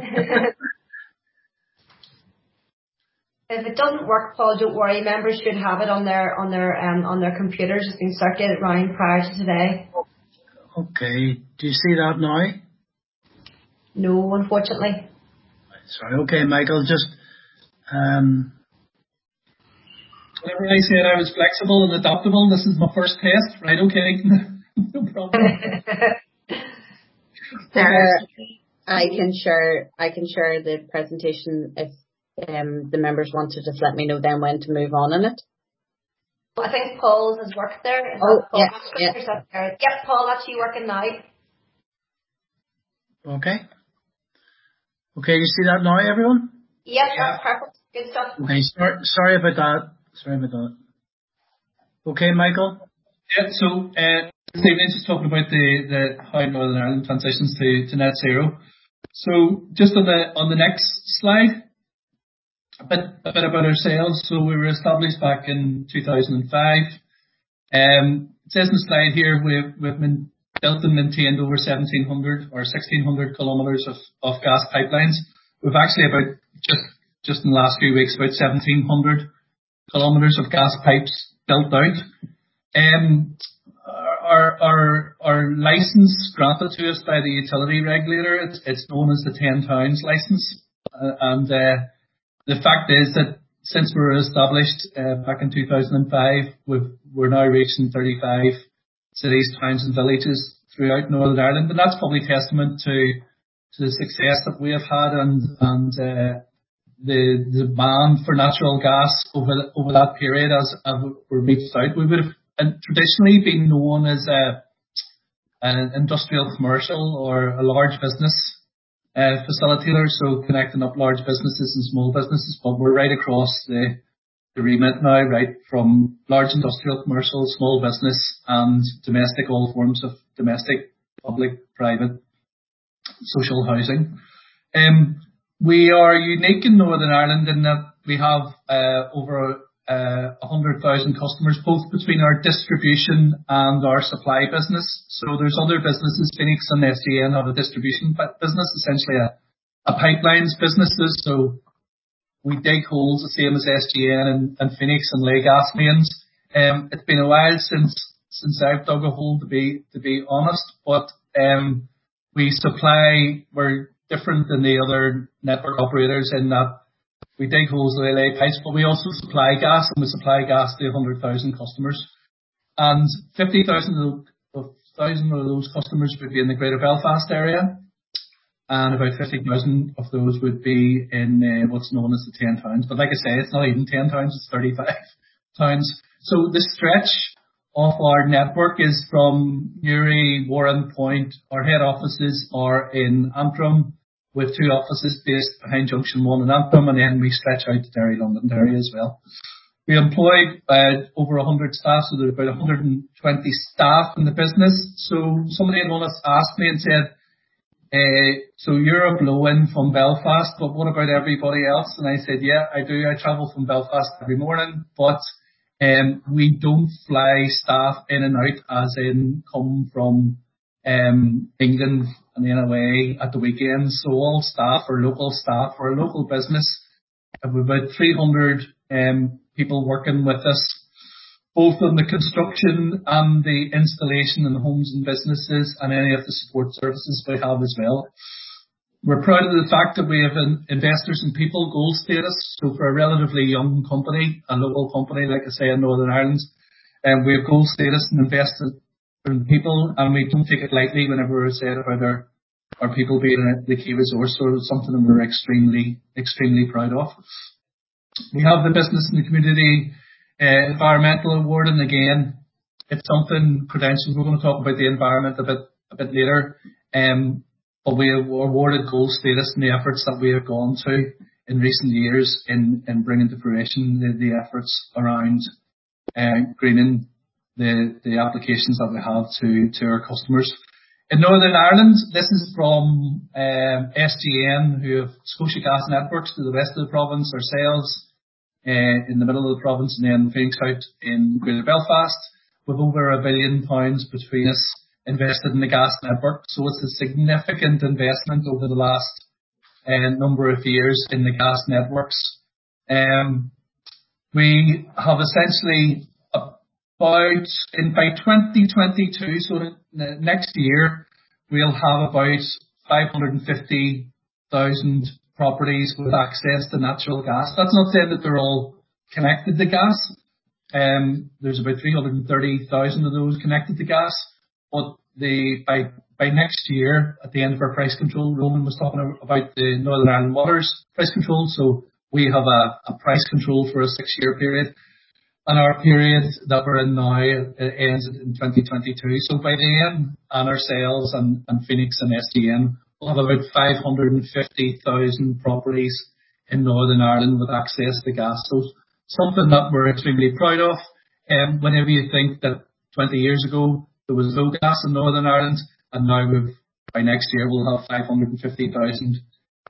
Speaker 1: If it doesn't work, Paul, don't worry. Members should have it on their computers. It's been circulated around prior to today.
Speaker 15: Okay. Do you see that now?
Speaker 1: No, unfortunately.
Speaker 15: Sorry. Okay, Michael. Just Whenever I said I was flexible and adaptable, this is my first test. Right, okay. No problem.
Speaker 2: I can share the presentation if the members want to just let me know then when to move on in it.
Speaker 1: Well, I think Paul's has worked there.
Speaker 2: Yes.
Speaker 1: Yep, Paul, that's you working now.
Speaker 15: Okay. Okay, you see that now, everyone?
Speaker 1: Yes, that's perfect. Good stuff.
Speaker 15: Okay, sorry about that. Okay, Michael? Yeah, so Stephen just talking about the how Northern Ireland transitions to net zero. So just on the next slide, a bit about ourselves. So we were established back in 2005. It says in the slide here we've been built and maintained over 1,700 or 1,600 kilometres of gas pipelines. We've actually about just in the last few weeks about 1,700 kilometres of gas pipes built out. Our licence granted to us by the utility regulator, it's known as the 10 towns licence, and the fact is that since we were established back in 2005, we're now reaching 35 cities, towns and villages throughout Northern Ireland, and that's probably testament to the success that we have had and the demand for natural gas over that period as we reached out. We would have traditionally been known as an industrial commercial or a large business facilitator, so connecting up large businesses and small businesses, but we're right across the remit now, right from large industrial commercial, small business and domestic, all forms of domestic, public, private, social housing. We are unique in Northern Ireland in that we have over 100,000 customers, both between our distribution and our supply business. So there's other businesses, Phoenix and SGN have a distribution business, essentially a pipelines businesses. So we dig holes the same as SGN and Phoenix and lay gas mains. It's been a while since I've dug a hole to be honest, but we're different than the other network operators in that we dig holes, they lay pipes, but we also supply gas, and we supply gas to 100,000 customers. And 50,000 of those customers would be in the Greater Belfast area, and about 50,000 of those would be in what's known as the 10 towns. But like I say, it's not even 10 towns, it's 35 towns. So the stretch of our network is from Newry, Warren Point. Our head offices are in Antrim, with 2 offices based behind Junction 1 in Antrim, and then we stretch out to Derry, Londonderry as well. We employ over 100 staff, so there's about 120 staff in the business. So somebody had once asked me and said, so you're a blow-in from Belfast, but what about everybody else? And I said, yeah, I do. I travel from Belfast every morning, but we don't fly staff in and out as in come from England and then away at the weekends. So all staff are local staff. We're a local business. We have about 300 people working with us, both on the construction and the installation in the homes and businesses and any of the support services we have as well. We're proud of the fact that we have investors in people gold status. So for a relatively young company, a local company, like I say, in Northern Ireland, we have gold status and invested in people, and we don't take it lightly whenever we're saying about our people being the key resource. So it's something that we're extremely, extremely proud of. We have the Business in the Community Environmental Award, and again, it's something credentials. We're going to talk about the environment a bit later. But we have awarded gold status in the efforts that we have gone to in recent years in bringing to fruition the efforts around greening the applications that we have to our customers. In Northern Ireland, this is from SGN, who have Scotia Gas Networks to the west of the province, ourselves in the middle of the province, and then Phoenix out in Greater Belfast, with over £1 billion between us invested in the gas network. So it's a significant investment over the last number of years in the gas networks. We have essentially by 2022, so next year, we'll have about 550,000 properties with access to natural gas. That's not saying that they're all connected to gas, There's about 330,000 of those connected to gas. But by next year, at the end of our price control, Ronan was talking about the Northern Ireland Waters price control. So we have a price control for a 6-year period. And our period that we're in now ends in 2022. So by then, and ourselves and Phoenix and SGN will have about 550,000 properties in Northern Ireland with access to gas. So something that we're extremely proud of. Whenever you think that 20 years ago there was no gas in Northern Ireland, and now by next year we'll have 550,000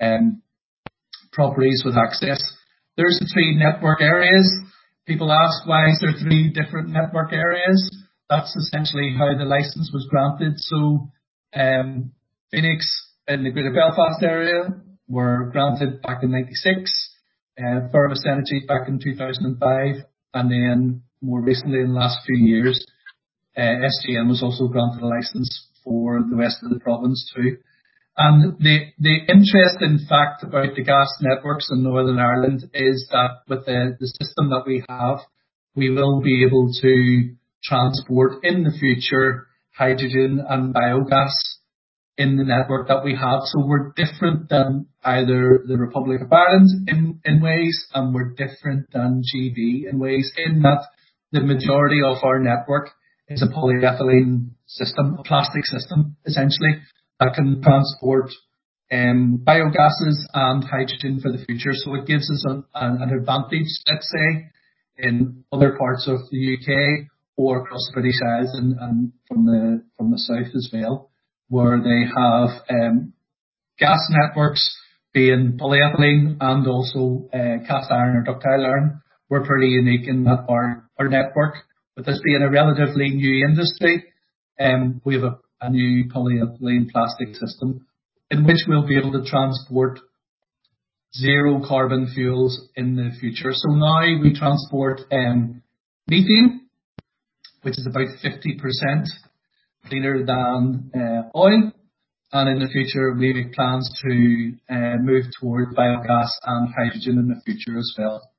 Speaker 15: properties with access. There's the 3 network areas. People ask, why is there 3 different network areas? That's essentially how the license was granted. So Phoenix in the Greater Belfast area were granted back in '96, Firmus Energy back in 2005, and then more recently in the last few years, SGN was also granted a license for the rest of the province too. And the interesting fact about the gas networks in Northern Ireland is that with the system that we have, we will be able to transport in the future hydrogen and biogas in the network that we have. So we're different than either the Republic of Ireland in ways, and we're different than GB in ways, in that the majority of our network is a polyethylene system, a plastic system, essentially, that can transport biogases and hydrogen for the future. So it gives us an advantage, let's say, in other parts of the UK or across the British Isles and from the south as well, where they have gas networks being polyethylene and also cast iron or ductile iron. We're pretty unique in that our network, with this being a relatively new industry, we have a new polyethylene plastic system in which we'll be able to transport zero carbon fuels in the future. So now we transport methane, which is about 50% cleaner than oil, and in the future we make plans to move toward biogas and hydrogen in the future as well.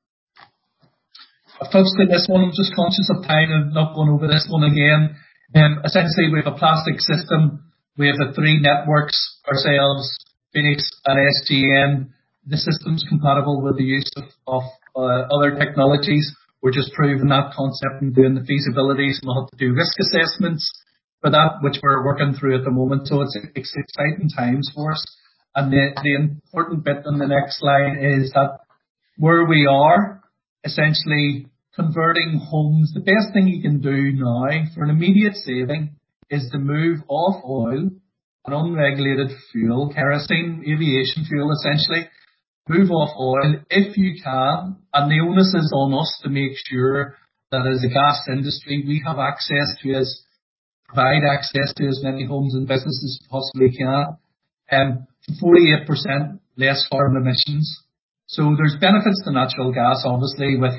Speaker 15: I've touched on this one, I'm just conscious of time and not going over this one again. Essentially, we have a plastic system. We have the 3 networks, ourselves, Phoenix and SGN. The system's compatible with the use of other technologies. We're just proving that concept and doing the feasibilities, and we'll have to do risk assessments for that, which we're working through at the moment. So it's exciting times for us. And the important bit on the next slide is that where we are, essentially converting homes, the best thing you can do now for an immediate saving is to move off oil, an unregulated fuel, kerosene, aviation fuel essentially, move off oil if you can, and the onus is on us to make sure that as a gas industry we have access to provide access to as many homes and businesses as possibly can. 48% less carbon emissions. So there's benefits to natural gas, obviously, with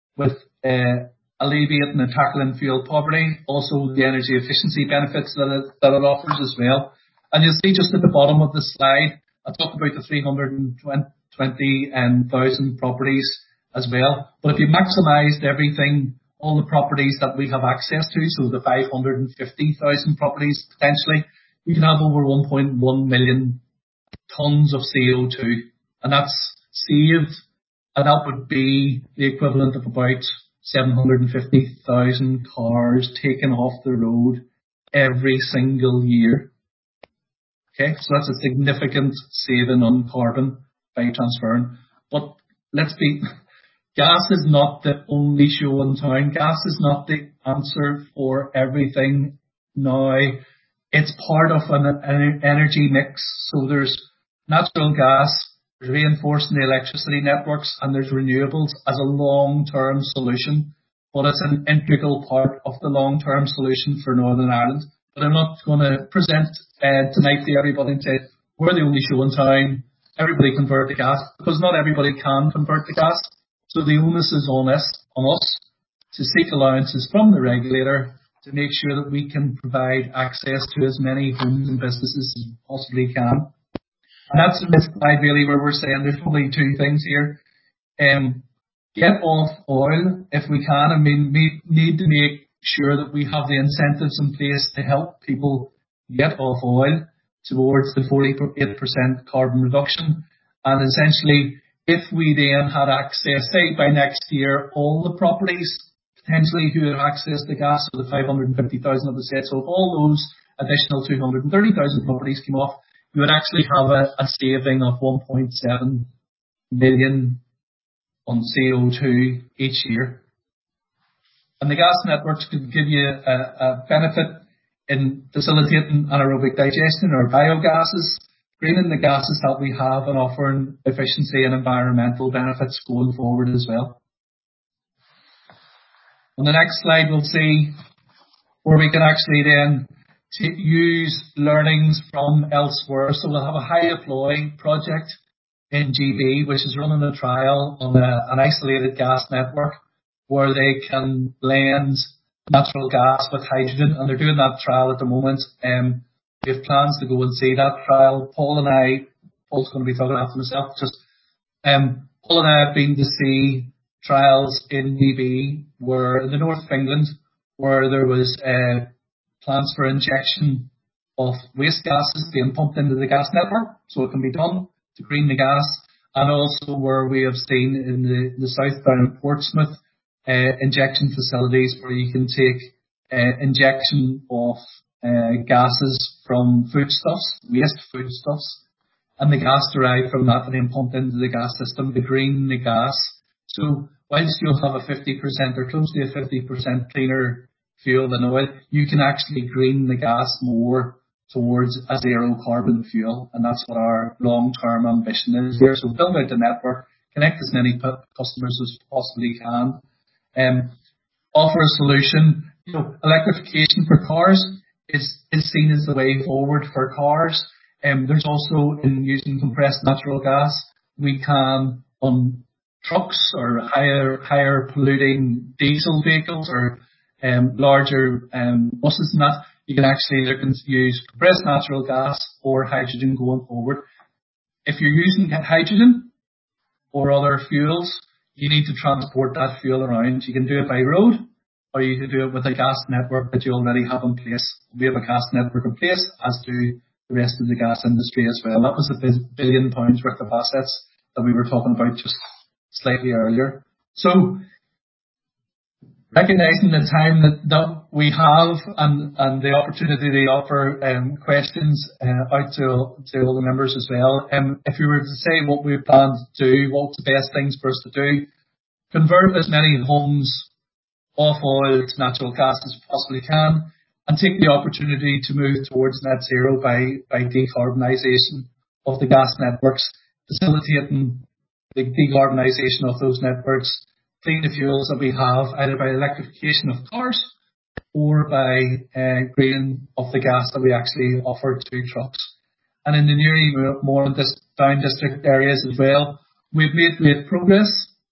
Speaker 15: alleviating and tackling fuel poverty, also the energy efficiency benefits that it offers as well. And you'll see just at the bottom of the slide, I talk about the 320,000 properties as well. But if you maximised everything, all the properties that we have access to, so the 550,000 properties potentially, you can have over 1.1 million tonnes of CO2, and that's saved, and that would be the equivalent of about 750,000 cars taken off the road every single year. Okay, so that's a significant saving on carbon by transferring. But gas is not the only show in town. Gas is not the answer for everything now. It's part of an energy mix. So there's natural gas, there's reinforcing the electricity networks, and there's renewables as a long-term solution. But it's an integral part of the long-term solution for Northern Ireland. But I'm not going to present tonight to everybody and say, we're the only show in town, everybody convert to gas, because not everybody can convert to gas. So the onus is on us to seek allowances from the regulator to make sure that we can provide access to as many homes and businesses as we possibly can. And that's the slide really where we're saying there's probably 2 things here. get off oil if we can. I mean, we need to make sure that we have the incentives in place to help people get off oil towards the 48% carbon reduction. And essentially, if we then had access, say by next year, all the properties potentially who have access to gas, so the 550,000 of the set, so if all those additional 230,000 properties came off, you would actually have a saving of 1.7 million on CO2 each year. And the gas networks could give you a benefit in facilitating anaerobic digestion or biogases, greening the gases that we have and offering efficiency and environmental benefits going forward as well. On the next slide, we'll see where we can actually then use learnings from elsewhere. So we'll have a high deploy project in GB, which is running a trial on an isolated gas network where they can blend natural gas with hydrogen, and they're doing that trial at the moment. We have plans to go and see that trial. Paul's going to be talking after myself. Paul and I have been to see trials in GB, where in the north of England, where there was plans for injection of waste gases being pumped into the gas network, so it can be done to green the gas, and also where we have seen in the south down in Portsmouth, injection facilities where you can take injection of gases from foodstuffs, waste foodstuffs, and the gas derived from that and then pumped into the gas system to green the gas. So whilst you'll have a 50% or close to a 50% cleaner fuel than oil, you can actually green the gas more towards a zero carbon fuel, and that's what our long-term ambition is here. So build out the network, connect as many customers as possibly can, offer a solution. Electrification for cars is seen as the way forward for cars. There's also, in using compressed natural gas, we can, on trucks or higher polluting diesel vehicles or larger buses and that, you can actually use compressed natural gas or hydrogen going forward. If you're using hydrogen or other fuels, you need to transport that fuel around. You can do it by road, or you can do it with a gas network that you already have in place. We have a gas network in place, as do the rest of the gas industry as well. That was £1 billion worth of assets that we were talking about just slightly earlier. So, recognising the time that we have and the opportunity to offer questions out to all the members as well. If you were to say what we plan to do, what's the best things for us to do, convert as many homes off oil to natural gas as we possibly can, and take the opportunity to move towards net zero by decarbonisation of the gas networks, facilitating the decarbonisation of those networks, clean the fuels that we have, either by electrification of cars or by greening of the gas that we actually offer to trucks. And in the Newry, more in this down district areas as well, we've made great progress.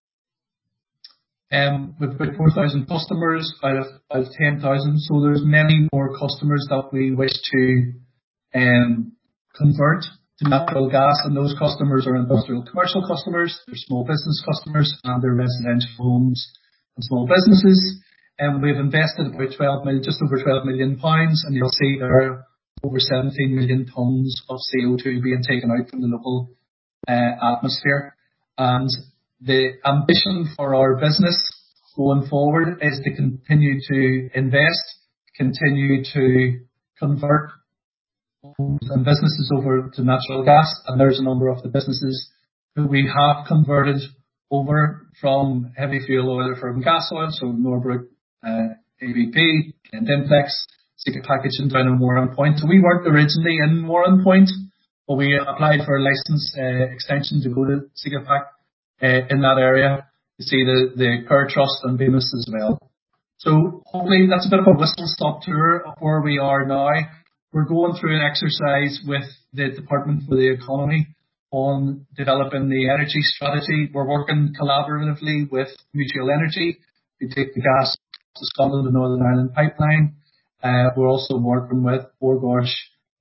Speaker 15: We've about 4,000 customers out of 10,000, so there's many more customers that we wish to convert to natural gas, and those customers are industrial commercial customers, they're small business customers, and they're residential homes and small businesses. And we've invested about just over £12 million, and you'll see there are over 17 million tonnes of CO2 being taken out from the local atmosphere. And the ambition for our business going forward is to continue to invest, continue to convert and businesses over to natural gas, and there's a number of the businesses who we have converted over from heavy fuel oil from gas oil, so Norbrook, ABP, and Implex, Sika Packaging down in Warrenpoint. So we weren't originally in Warrenpoint, but we applied for a license extension to go to Sika Pack in that area. You see the Kerr Trust and Bemis as well. So hopefully that's a bit of a whistle-stop tour of where we are now. We're going through an exercise with the Department for the Economy on developing the energy strategy. We're working collaboratively with Mutual Energy, who take the gas to Scotland and Northern Ireland pipeline. We're also working with Orgosh,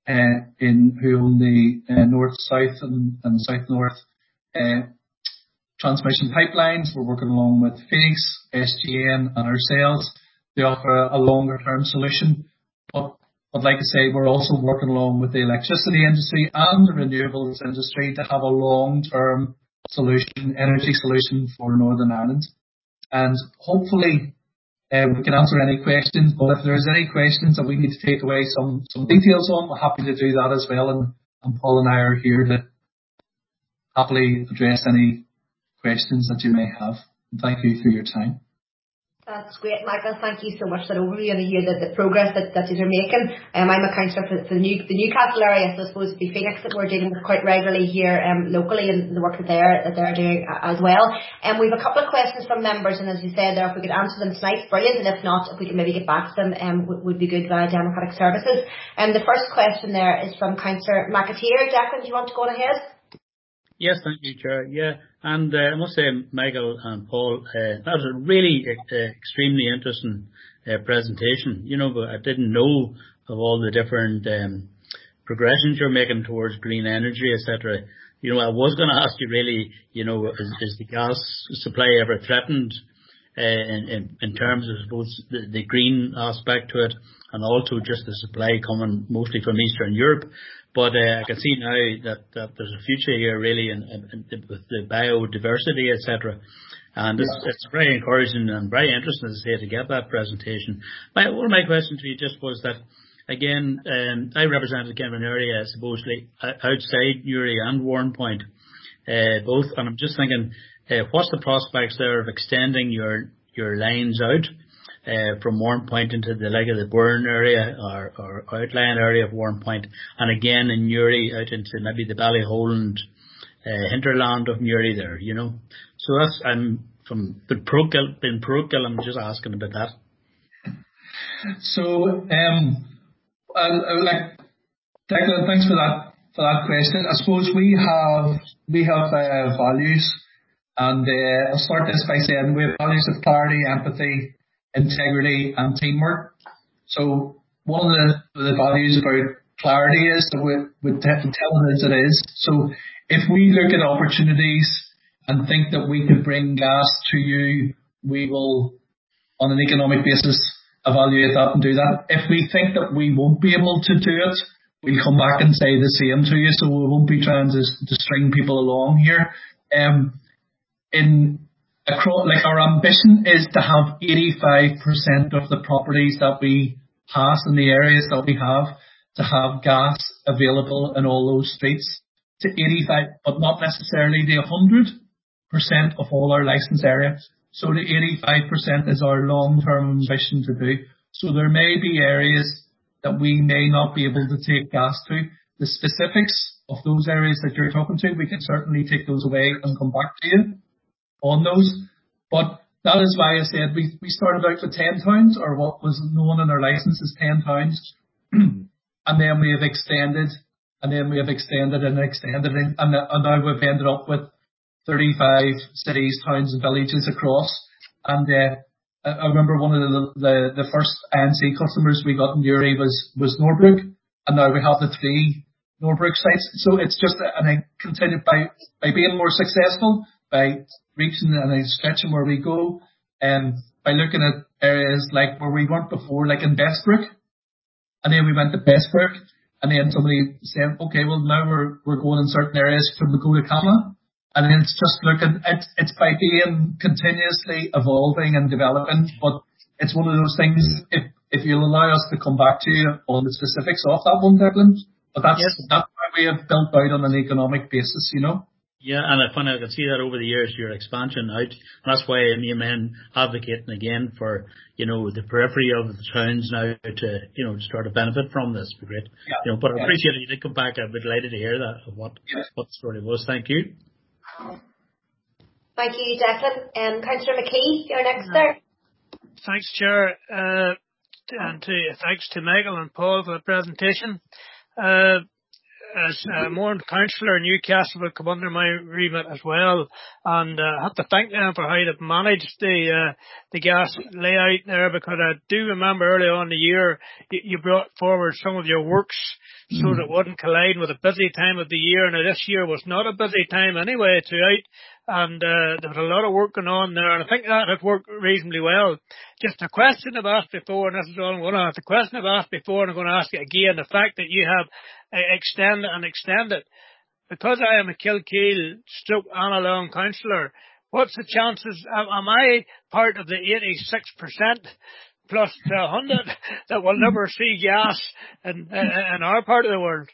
Speaker 15: who own the north-south and south-north transmission pipelines. We're working along with Phoenix, SGN and ourselves. They offer a longer term solution. But I'd like to say we're also working along with the electricity industry and the renewables industry to have a long-term solution, energy solution for Northern Ireland. And hopefully we can answer any questions, but if there's any questions that we need to take away some details on, we're happy to do that as well. And Paul and I are here to happily address any questions that you may have. And thank you for your time.
Speaker 1: That's great, Michael. Thank you so much for that overview and to hear the progress that you're making. I'm a councillor for the Newcastle area, so I suppose it'd be Phoenix that we're dealing with quite regularly here locally, and the work that they're doing as well. We have a couple of questions from members, and as you said there, if we could answer them tonight, brilliant, and if not, if we could maybe get back to them, would be good via Democratic Services. The first question there is from Councillor McAteer. Declan, do you want to go on ahead?
Speaker 16: Yes, thank you, Chair. Yeah, and I must say, Michael and Paul, that was a really extremely interesting presentation. You know, but I didn't know of all the different progressions you're making towards green energy, etc. You know, I was going to ask you really, you know, is the gas supply ever threatened in terms of, I suppose, the green aspect to it, and also just the supply coming mostly from Eastern Europe. But I can see now that there's a future here really with the biodiversity, etc. And it's very encouraging and very interesting, as I say, to get that presentation. One of my questions to you just was that, again, I represented Cavan area, supposedly, outside Newry and Warrenpoint, both, and I'm just thinking, what's the prospects there of extending your lines out from Warrenpoint into the leg of the Burren area or outlying area of Warrenpoint, and again in Newry out into maybe the Ballyholland hinterland of Newry there, you know. So that's, I'm from being parochial, I'm just asking about that.
Speaker 15: So I would like, Declan, thanks for that question. I suppose we have values, and I'll start this by saying we have values of clarity, empathy, integrity and teamwork. So one of the values about clarity is that we tell it as it is. So if we look at opportunities and think that we could bring gas to you, we will, on an economic basis, evaluate that and do that. If we think that we won't be able to do it, we'll come back and say the same to you. So we won't be trying to string people along here. Like our ambition is to have 85% of the properties that we pass in the areas that we have to have gas available in all those streets, to 85, but not necessarily the 100% of all our licensed areas. So the 85% is our long-term ambition to do. So there may be areas that we may not be able to take gas to. The specifics of those areas that you're talking to, we can certainly take those away and come back to you on those. But that is why I said we started out with 10 towns, or what was known in our license as 10 towns. And then we have extended, and now we've ended up with 35 cities, towns and villages across. And I remember one of the first INC customers we got in Newry was Norbrook, and now we have the 3 Norbrook sites. So it's just, and I continue by being more successful, by reaching and stretching where we go, and by looking at areas like where we weren't before, like in Bestbrook, and then we went to Bestbrook, and then somebody said, okay, well now we're going in certain areas from the go to Cama, and then it's just looking, it's by being continuously evolving and developing, but it's one of those things, if you'll allow us to come back to you on the specifics of that one, Declan, but that's why we have built out on an economic basis, you know.
Speaker 16: Yeah, and I can see that over the years, your expansion out. And that's why me and men advocating again for, you know, the periphery of the towns now to, you know, to start to benefit from this. Would be great. Yeah. You know, but I appreciate it. You did come back. I'd be delighted to hear that, of what the story was. Thank you.
Speaker 1: Thank you, Declan. Councillor McKee, you're next there.
Speaker 12: Thanks, Chair. And thanks to Michael and Paul for the presentation. As Mourne councillor in Newcastle would come under my remit as well, and I have to thank them for how they've managed the gas layout there, because I do remember early on in the year you brought forward some of your works so that it wouldn't collide with a busy time of the year. Now this year was not a busy time anyway throughout, and there was a lot of work going on there, and I think that had worked reasonably well. Just a question I've asked before, and this is all I'm going to ask. The question I've asked before, and I'm going to ask it again, the fact that you have extended. Because I am a Kilkeel / Annalone councillor, what's the chances, am I part of the 86% plus the 100 that will never see gas in our part of the world?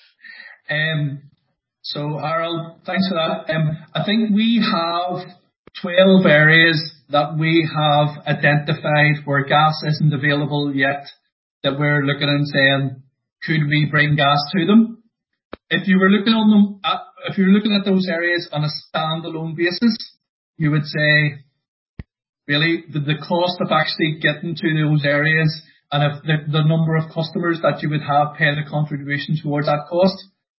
Speaker 15: So Harold, thanks for that. I think we have 12 areas that we have identified where gas isn't available yet, that we're looking and saying, could we bring gas to them? If you were looking on them, if you're looking at those areas on a standalone basis, you would say, really, the cost of actually getting to those areas, and if the number of customers that you would have paying a contribution towards that cost,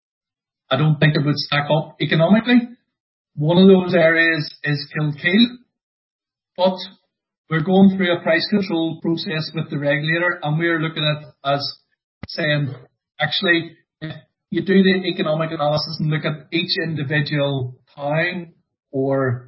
Speaker 15: I don't think it would stack up economically. One of those areas is Kilkeel, but we're going through a price control process with the regulator, and we're looking at as saying, actually, if you do the economic analysis and look at each individual town or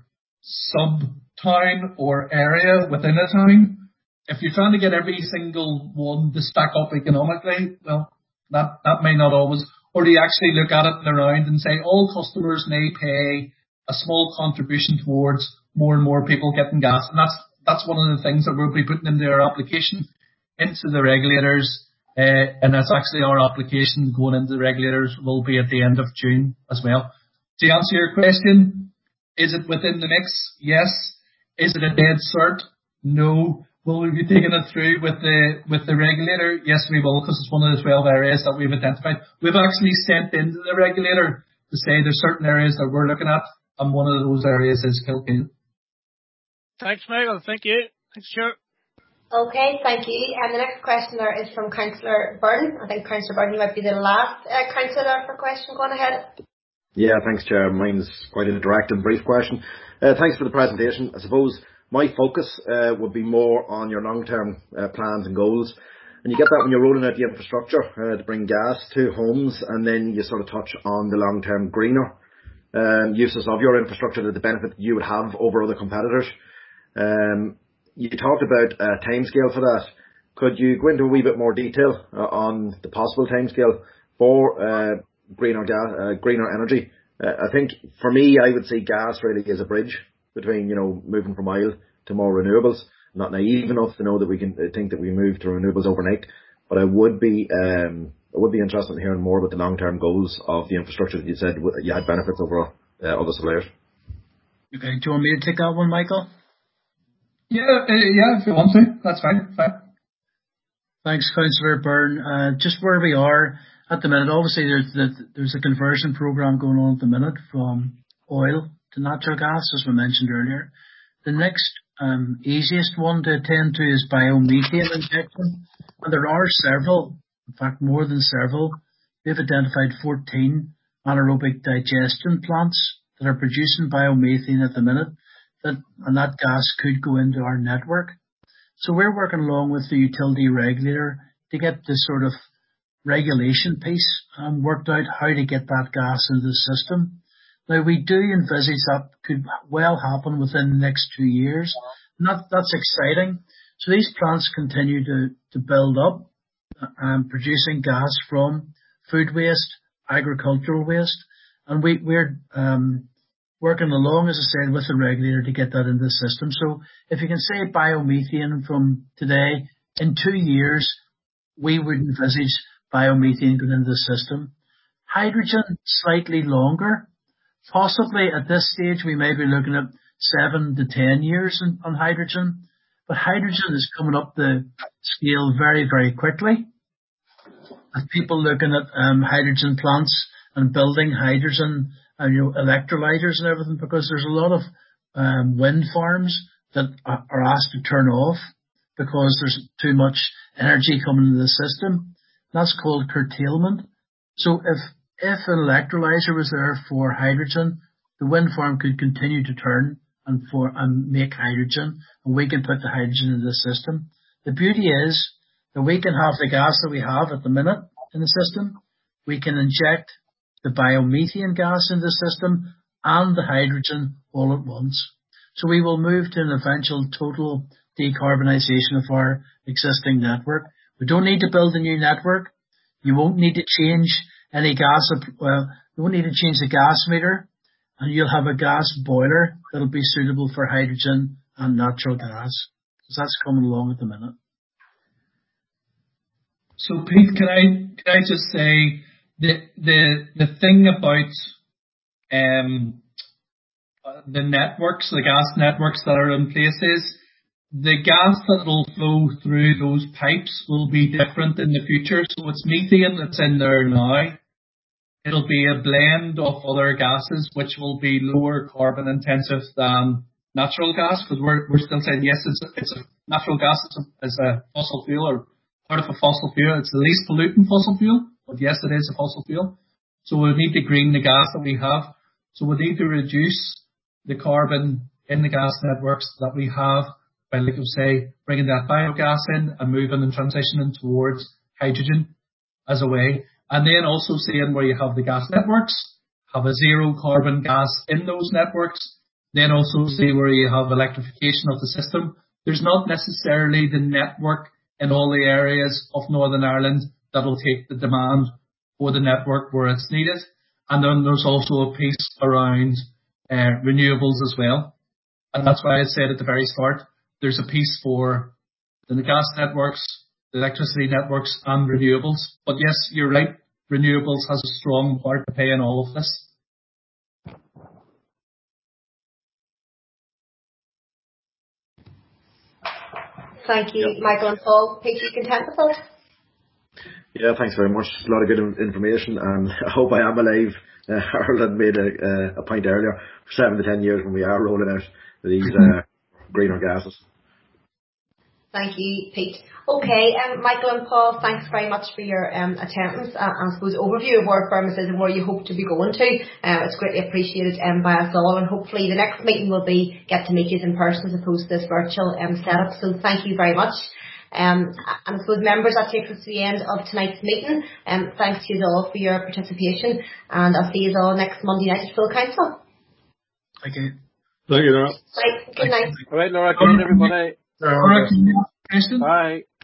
Speaker 15: sub-town or area within a town, if you're trying to get every single one to stack up economically, well, that may not always. Or do you actually look at it around and say all customers may pay a small contribution towards more and more people getting gas? And that's one of the things that we'll be putting into our application into the regulators. And that's actually our application going into the regulators will be at the end of June as well. To answer your question, is it within the mix? Yes. Is it a dead cert? No. Will we be taking it through with the regulator? Yes, we will, because it's one of the 12 areas that we've identified. We've actually sent into the regulator to say there's certain areas that we're looking at, and one of those areas is Kilkeel.
Speaker 12: Thanks, Michael. Thank you. Thanks, Chair.
Speaker 1: Okay, thank you. And the next question there is from Councillor Byrne. I think Councillor Byrne, you might be the last councillor for question. Go on ahead.
Speaker 14: Yeah, thanks, Chair. Mine's quite a direct and brief question. Thanks for the presentation. I suppose my focus would be more on your long-term plans and goals. And you get that when you're rolling out the infrastructure to bring gas to homes, and then you sort of touch on the long-term greener uses of your infrastructure, the benefit you would have over other competitors. You talked about a timescale for that. Could you go into a wee bit more detail on the possible timescale for greener energy? I think for me, I would see gas really as a bridge between, moving from oil to more renewables. I'm not naive enough to know that we can think that we move to renewables overnight, but I would be interested in hearing more about the long-term goals of the infrastructure that you said you had benefits over other suppliers.
Speaker 17: Okay, do you want me to take that one, Michael?
Speaker 15: Yeah, if you want to, that's fine.
Speaker 17: Thanks, Councillor Byrne. Just where we are at the minute, obviously there's a conversion program going on at the minute from oil to natural gas, as we mentioned earlier. The next easiest one to attend to is biomethane injection, and there are several, in fact more than several. We've identified 14 anaerobic digestion plants that are producing biomethane at the minute, and that gas could go into our network. So we're working along with the utility regulator to get this sort of regulation piece worked out, how to get that gas into the system. Now, we do envisage that could well happen within the next 2 years. And that's exciting. So these plants continue to build up, producing gas from food waste, agricultural waste. And we're working along, as I said, with the regulator to get that into the system. So if you can say biomethane from today, in 2 years, we would envisage biomethane going into the system. Hydrogen, slightly longer. Possibly at this stage, we may be looking at 7 to 10 years on hydrogen. But hydrogen is coming up the scale very, very quickly. As people looking at hydrogen plants and building hydrogen electrolyzers and everything, because there's a lot of wind farms that are asked to turn off because there's too much energy coming into the system. That's called curtailment. So if an electrolyzer was there for hydrogen, the wind farm could continue to turn and make hydrogen, and we can put the hydrogen into the system. The beauty is that we can have the gas that we have at the minute in the system. We can inject the biomethane gas into the system, and the hydrogen all at once. So we will move to an eventual total decarbonisation of our existing network. We don't need to build a new network. You won't need to change any gas, you won't need to change the gas meter, and you'll have a gas boiler that'll be suitable for hydrogen and natural gas. So that's coming along at the minute.
Speaker 15: So Pete, can I just say the thing about the networks, the gas networks that are in place is the gas that will flow through those pipes will be different in the future. So it's methane that's in there now. It'll be a blend of other gases which will be lower carbon intensive than natural gas, because we're still saying yes, it's a natural gas is a fossil fuel or part of a fossil fuel. It's the least pollutant fossil fuel, but yes, it is a fossil fuel. So we need to green the gas that we have. So we need to reduce the carbon in the gas networks that we have by, like I say, bringing that biogas in and moving and transitioning towards hydrogen as a way. And then also seeing where you have the gas networks, have a zero carbon gas in those networks. Then also see where you have electrification of the system. There's not necessarily the network in all the areas of Northern Ireland that will take the demand for the network where it's needed. And then there's also a piece around renewables as well. And that's why I said at the very start, there's a piece for the gas networks, the electricity networks and renewables. But yes, you're right, renewables has a strong part to play in all of this.
Speaker 1: Thank you, Michael and Paul. Pete, you content with us?
Speaker 14: Yeah, thanks very much. A lot of good information, and I hope I am alive. Harold had made a point earlier, for 7 to 10 years when we are rolling out these greener gases.
Speaker 1: Thank you, Pete. Okay, Michael and Paul, thanks very much for your attendance and I suppose overview of where Firmus is and where you hope to be going to. It's greatly appreciated by us all, and hopefully the next meeting will be get to meet you in person as opposed to this virtual setup. So thank you very much. And I suppose members, that takes us to the end of tonight's meeting. Thanks to you all for your participation, and I'll see you all next Monday night at full council.
Speaker 17: Thank you.
Speaker 6: Thank you, Laura.
Speaker 1: Right, good night.
Speaker 6: All right, Laura, good night, everybody.
Speaker 17: Laura,
Speaker 6: Bye.